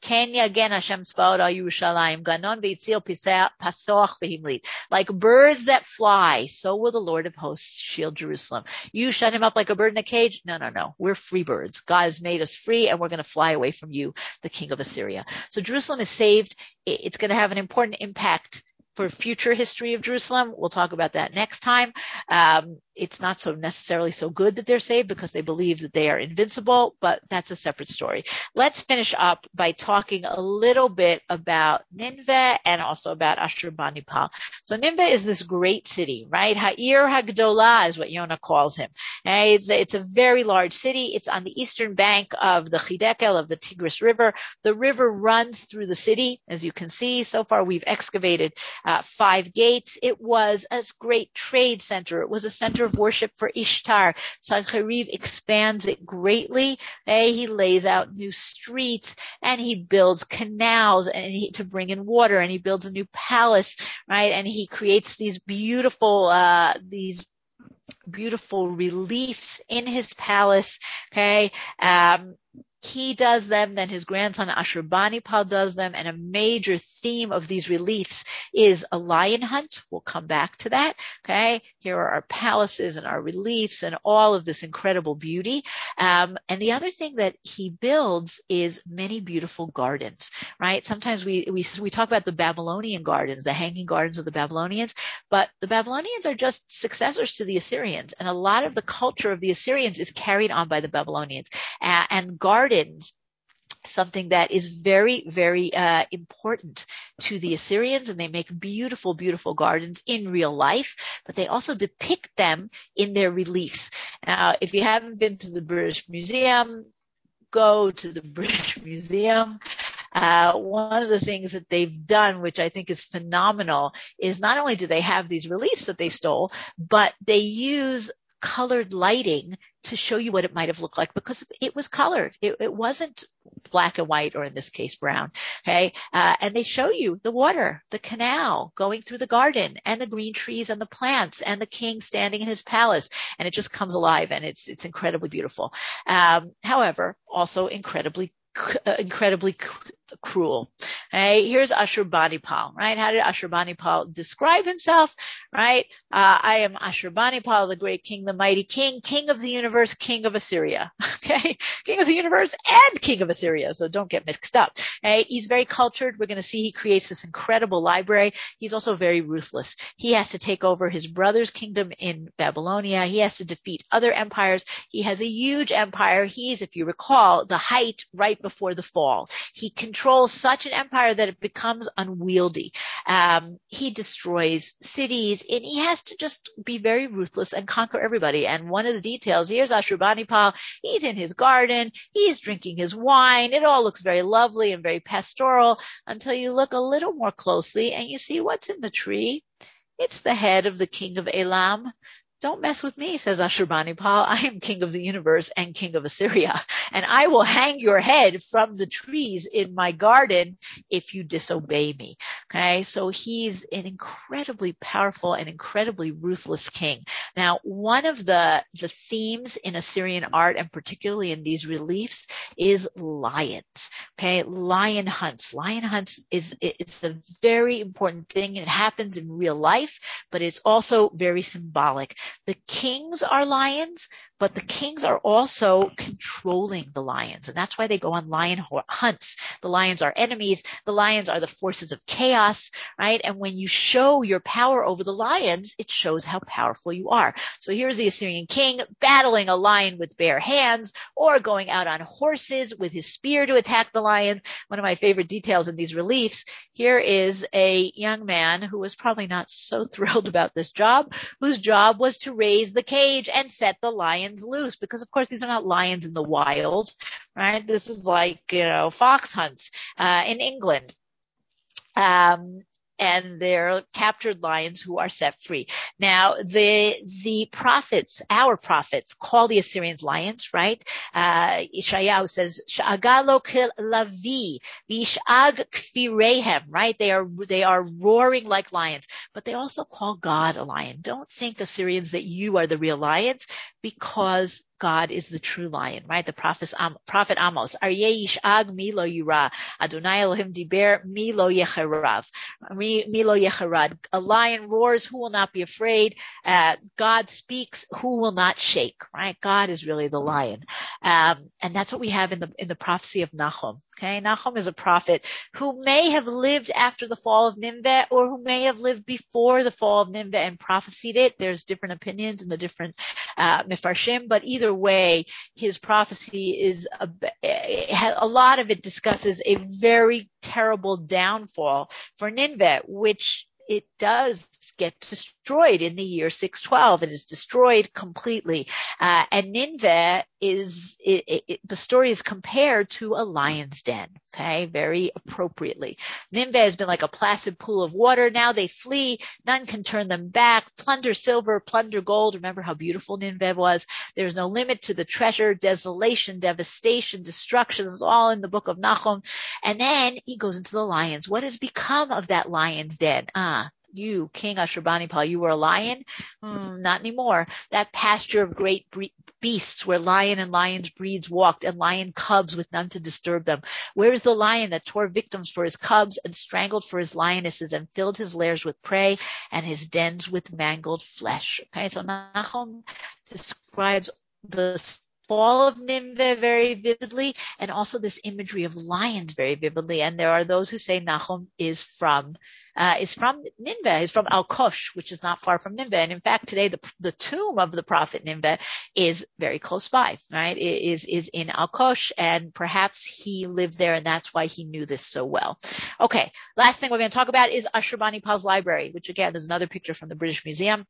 Kenya again, Hashem Tzvaot al Yerushalayim, Ganon veitzil pasoach v'himlit. Like birds that fly, so will the Lord of hosts shield Jerusalem. You shut him up like a bird in a cage? No, no, no. We're free birds. God has made us free, and we're going to fly away from you, the king of Assyria. So Jerusalem is saved. It's going to have an important impact for future history of Jerusalem. We'll talk about that next time. Um, it's not so necessarily so good that they're saved because they believe that they are invincible, but that's a separate story. Let's finish up by talking a little bit about Nineveh and also about Ashurbanipal. So Nineveh is this great city, right? Ha'ir Hagdolah is what Yonah calls him. Okay? It's, it's a very large city. It's on the eastern bank of the Chidekel, of the Tigris River. The river runs through the city. As you can see, so far we've excavated uh, five gates. It was a great trade center. It was a center of worship for Ishtar. Sancheriv expands it greatly. Okay? He lays out new streets and he builds canals and he, to bring in water, and he builds a new palace, right? And he creates these beautiful, uh, these beautiful reliefs in his palace. Okay. Um, He does them, then his grandson Ashurbanipal does them, and a major theme of these reliefs is a lion hunt. We'll come back to that, okay? Here are our palaces and our reliefs and all of this incredible beauty. Um, and the other thing that he builds is many beautiful gardens, right? Sometimes we, we, we talk about the Babylonian gardens, the hanging gardens of the Babylonians, but the Babylonians are just successors to the Assyrians, and a lot of the culture of the Assyrians is carried on by the Babylonians. Uh, and gardens something that is very, very uh, important to the Assyrians, and they make beautiful, beautiful gardens in real life, but they also depict them in their reliefs. Now, if you haven't been to the British Museum, go to the British Museum. Uh, one of the things that they've done, which I think is phenomenal, is not only do they have these reliefs that they stole, but they use colored lighting to show you what it might have looked like, because it was colored. It, it wasn't black and white, or in this case, brown. Okay. Uh, and they show you the water, the canal going through the garden, and the green trees and the plants, and the king standing in his palace. And it just comes alive, and it's, it's incredibly beautiful. Um, however, also incredibly, uh, incredibly cruel. Okay, here's Ashurbanipal, right? How did Ashurbanipal describe himself, right? Uh, I am Ashurbanipal, the great king, the mighty king, king of the universe, king of Assyria. Okay, king of the universe and king of Assyria, so don't get mixed up. Okay? He's very cultured. We're going to see he creates this incredible library. He's also very ruthless. He has to take over his brother's kingdom in Babylonia. He has to defeat other empires. He has a huge empire. He's, if you recall, the height right before the fall. He controls such an empire that it becomes unwieldy. Um, he destroys cities, and he has to just be very ruthless and conquer everybody. And one of the details, here's Ashurbanipal. He's in his garden. He's drinking his wine. It all looks very lovely and very pastoral until you look a little more closely and you see what's in the tree. It's the head of the king of Elam. Don't mess with me, says Ashurbanipal. I am king of the universe and king of Assyria, and I will hang your head from the trees in my garden if you disobey me. Okay, so he's an incredibly powerful and incredibly ruthless king. Now, one of the, the themes in Assyrian art, and particularly in these reliefs, is lions. Okay, lion hunts. Lion hunts is it's a very important thing. It happens in real life, but it's also very symbolic. The kings are lions, but the kings are also controlling the lions, and that's why they go on lion hunts. The lions are enemies. The lions are the forces of chaos, right? And when you show your power over the lions, it shows how powerful you are. So here's the Assyrian king battling a lion with bare hands, or going out on horses with his spear to attack the lions. One of my favorite details in these reliefs, here is a young man who was probably not so thrilled about this job, whose job was to raise the cage and set the lions loose, because of course these are not lions in the wild, right? This is like, you know, fox hunts uh, in England. Um, and they're captured lions who are set free. Now, the the prophets, our prophets, call the Assyrians lions, right? Uh, Ishayahu says, "Sha'agalo lavi, v'ishag kfirehem," right? They are they are roaring like lions, but they also call God a lion. Don't think, Assyrians, that you are the real lions, because God is the true lion, right? The prophet, um, prophet Amos, Aryeh yish'ag mi lo yira, Adonai Elohim diber mi lo yecharav, mi, mi lo yecharad. A lion roars, who will not be afraid? Uh, God speaks, who will not shake, right? God is really the lion. Um, and that's what we have in the, in the prophecy of Nahum. Okay. Nahum is a prophet who may have lived after the fall of Nineveh, or who may have lived before the fall of Nineveh and prophesied it. There's different opinions in the different, uh, Mefarshim, but either way, his prophecy is a, a lot of it discusses a very terrible downfall for Nineveh, which it does get destroyed in the year six twelve. It is destroyed completely. Uh, and Nineveh is, it, it, the story is compared to a lion's den, okay, very appropriately. Nineveh has been like a placid pool of water. Now they flee. None can turn them back. Plunder silver, plunder gold. Remember how beautiful Nineveh was? There's no limit to the treasure. Desolation, devastation, destruction is all in the book of Nahum. And then he goes into the lions. What has become of that lion's den? Ah, you, King Ashurbanipal, you were a lion? Mm, not anymore. That pasture of great bre- beasts where lion and lion's breeds walked, and lion cubs with none to disturb them. Where is the lion that tore victims for his cubs and strangled for his lionesses and filled his lairs with prey and his dens with mangled flesh? Okay, so Nahum describes the fall of Nineveh very vividly, and also this imagery of lions very vividly. And there are those who say Nahum is from Uh, is from Nineveh, is from Al-Kosh, which is not far from Nineveh. And in fact, today the, the tomb of the prophet Nineveh is very close by, right? It is, is in Al-Kosh, and perhaps he lived there, and that's why he knew this so well. Okay. Last thing we're going to talk about is Ashurbanipal's library, which again, there's another picture from the British Museum.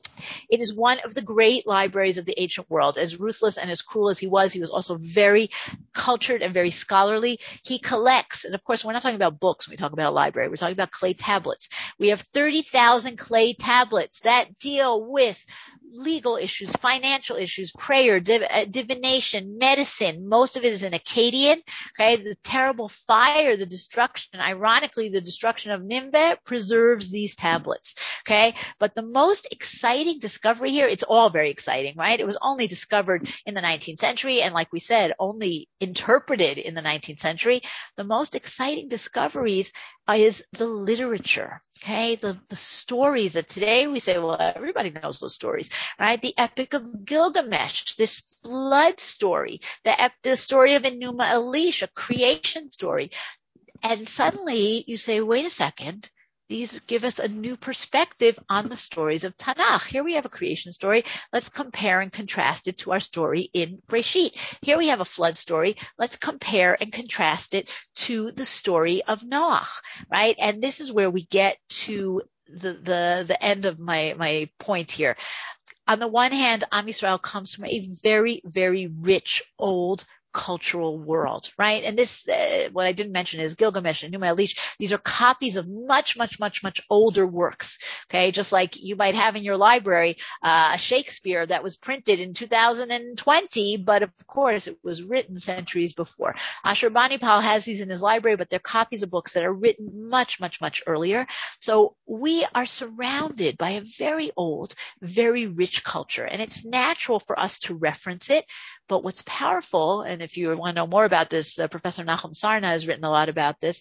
It is one of the great libraries of the ancient world. As ruthless and as cruel as he was, he was also very cultured and very scholarly. He collects, and of course, we're not talking about books when we talk about a library. We're talking about clay tablets. We have thirty thousand clay tablets that deal with legal issues, financial issues, prayer, div- uh, divination, medicine. Most of it is in Akkadian. Okay, the terrible fire, the destruction, ironically, the destruction of Nineveh preserves these tablets. Okay, but the most exciting discovery here, it's all very exciting, right? It was only discovered in the nineteenth century, and like we said, only interpreted in the nineteenth century. The most exciting discoveries is the literature. Okay, the, the stories that today we say, well, everybody knows those stories, right? The Epic of Gilgamesh, this flood story, the, ep- the story of Enuma Elish, a creation story. And suddenly you say, wait a second, these give us a new perspective on the stories of Tanakh. Here we have a creation story. Let's compare and contrast it to our story in Breshit. Here we have a flood story. Let's compare and contrast it to the story of Noach, right? And this is where we get to the, the, the end of my, my point here. On the one hand, Am Yisrael comes from a very, very rich old cultural world, right? And this, uh, what I didn't mention is Gilgamesh and Enuma Elish. These are copies of much, much, much, much older works. Okay, just like you might have in your library uh, a Shakespeare that was printed in two thousand twenty, but of course it was written centuries before. Ashurbanipal has these in his library, but they're copies of books that are written much, much, much earlier. So we are surrounded by a very old, very rich culture, and it's natural for us to reference it. But what's powerful, and if you want to know more about this, uh, Professor Nachum Sarna has written a lot about this,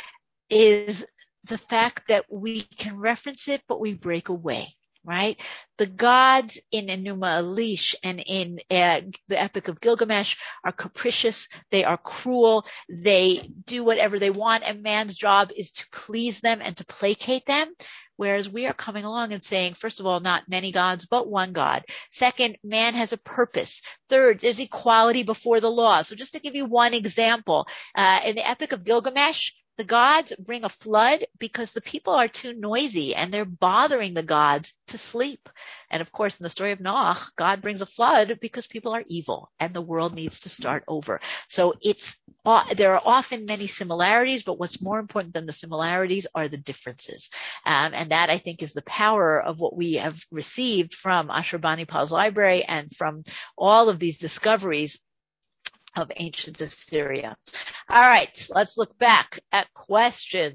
is the fact that we can reference it, but we break away, right? The gods in Enuma Elish and in uh, the Epic of Gilgamesh are capricious. They are cruel. They do whatever they want, and man's job is to please them and to placate them. Whereas we are coming along and saying, first of all, not many gods, but one God. Second, man has a purpose. Third, there's equality before the law. So just to give you one example, uh, in the Epic of Gilgamesh, the gods bring a flood because the people are too noisy and they're bothering the gods to sleep. And of course, in the story of Noach, God brings a flood because people are evil and the world needs to start over. So it's, uh, there are often many similarities, but what's more important than the similarities are the differences. Um, and that, I think, is the power of what we have received from Ashurbanipal's library and from all of these discoveries of ancient Assyria. All right, let's look back at questions.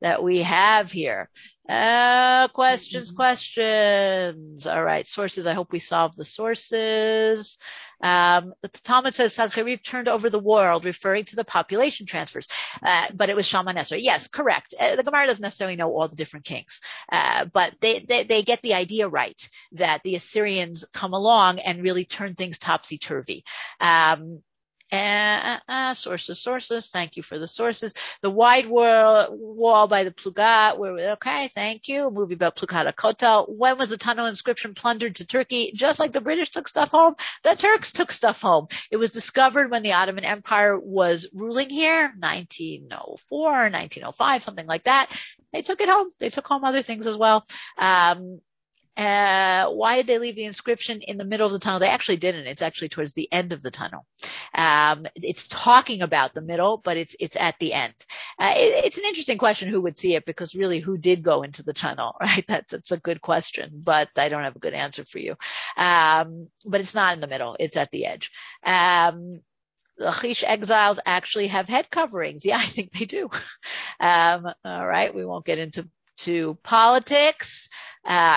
that we have here. Uh, questions, questions. All right. Sources. I hope we solved the sources. Um, the Talmud says Sancherib turned over the world, referring to the population transfers. Uh, but it was Shalmaneser. Yes, correct. Uh, the Gemara doesn't necessarily know all the different kings. Uh, but they, they, they get the idea right that the Assyrians come along and really turn things topsy-turvy. Um, Uh, uh, sources, sources. Thank you for the sources. The wide wall, wall by the Plugat. Where, okay, thank you. A movie about Plugat Kotel. When was the tunnel inscription plundered to Turkey? Just like the British took stuff home, the Turks took stuff home. It was discovered when the Ottoman Empire was ruling here, nineteen oh four, nineteen oh five, something like that. They took it home. They took home other things as well. Um, Uh, why did they leave the inscription in the middle of the tunnel? They actually didn't. It's actually towards the end of the tunnel. Um, it's talking about the middle, but it's, it's at the end. Uh, it, it's an interesting question who would see it, because really who did go into the tunnel, right? That's, that's a good question, but I don't have a good answer for you. Um, but it's not in the middle. It's at the edge. Um, the Chish exiles actually have head coverings. Yeah, I think they do. Um, all right. We won't get into to politics. Uh,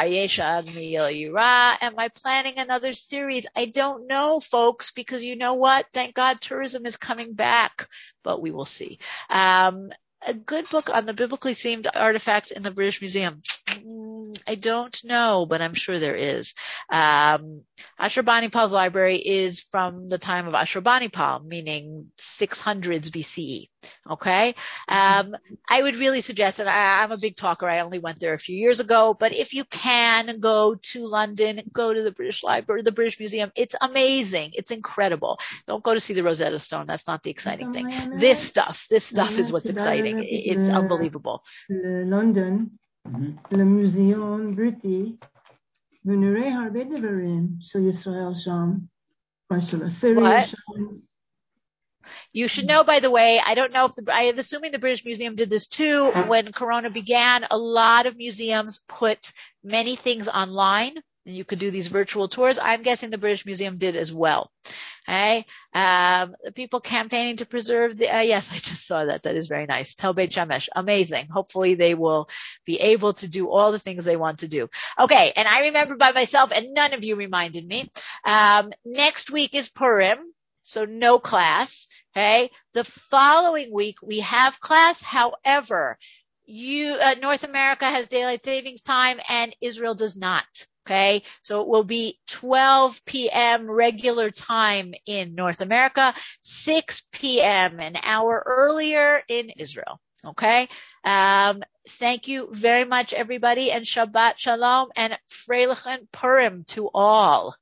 am I planning another series? I don't know, folks, because you know what? Thank God tourism is coming back, but we will see. Um, a good book on the biblically themed artifacts in the British Museum. I don't know, but I'm sure there is. Um, Ashurbanipal's library is from the time of Ashurbanipal, meaning six hundreds B C E. Okay. Um, I would really suggest, and I, I'm a big talker. I only went there a few years ago, but if you can go to London, go to the British Library, the British Museum. It's amazing. It's incredible. Don't go to see the Rosetta Stone. That's not the exciting thing. This stuff, this stuff is what's exciting. It's unbelievable. London. Mm-hmm. Museum British ונראה הרבה דברים של ישראל שם, של Assyria שם. You should know, by the way, I don't know if the, I am assuming the British Museum did this too. When Corona began, a lot of museums put many things online, and you could do these virtual tours. I'm guessing the British Museum did as well. Okay. Um, the people campaigning to preserve the, uh, yes, I just saw that. That is very nice. Tel Beit Shemesh. Amazing. Hopefully they will be able to do all the things they want to do. Okay. And I remember by myself, and none of you reminded me, um, next week is Purim. So no class. Okay. The following week we have class. However, you, uh, North America has daylight savings time and Israel does not. Okay. So it will be twelve p.m. regular time in North America, six p.m. an hour earlier in Israel. Okay. Um, thank you very much, everybody, and Shabbat Shalom and Freilichen Purim to all.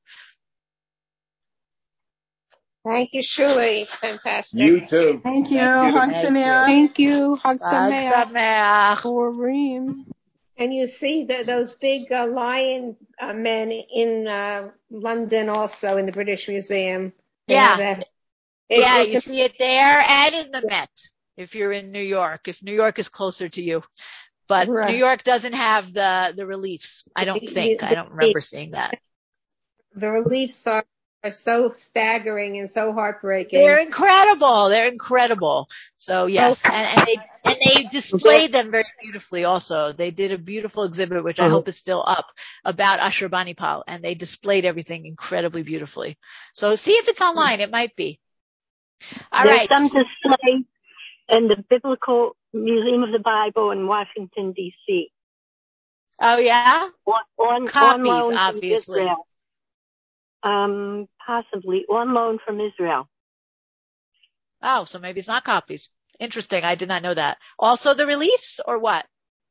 Thank you, Shuli. Fantastic. You too. Thank you. Hag Sameach. Thank you. Hag Sameach. Sameach. Purim. And you see the, those big uh, lion uh, men in uh, London, also in the British Museum. They yeah, that. It, yeah, you a- see it there and in the Met. If you're in New York, if New York is closer to you, but right. New York doesn't have the the reliefs. I don't think. The, the, I don't remember seeing that. The reliefs are. Are so staggering and so heartbreaking. They're incredible. They're incredible. So yes, oh. and, and they and they displayed them very beautifully. Also, they did a beautiful exhibit, which I hope is still up, about Ashurbanipal, and they displayed everything incredibly beautifully. So see if it's online. It might be. All There's right. some display in the Biblical Museum of the Bible in Washington D C. Oh yeah. On, on, copies, on obviously. Um, possibly on loan from Israel. Oh, so maybe it's not copies. Interesting. I did not know that. Also the reliefs or what?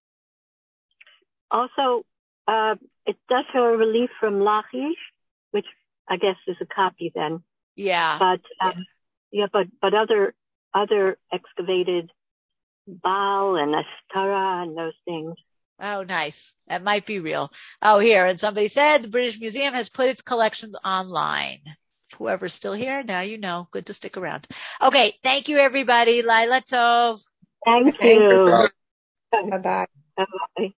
Also, uh, it does have a relief from Lachish, which I guess is a copy then. Yeah. But, um, yeah. yeah, but, but other, other excavated Baal and Astara and those things. Oh, nice. That might be real. Oh, here. And somebody said the British Museum has put its collections online. Whoever's still here, now you know. Good to stick around. Okay. Thank you, everybody. Laila Tov. Thank you. Bye-bye. Bye-bye.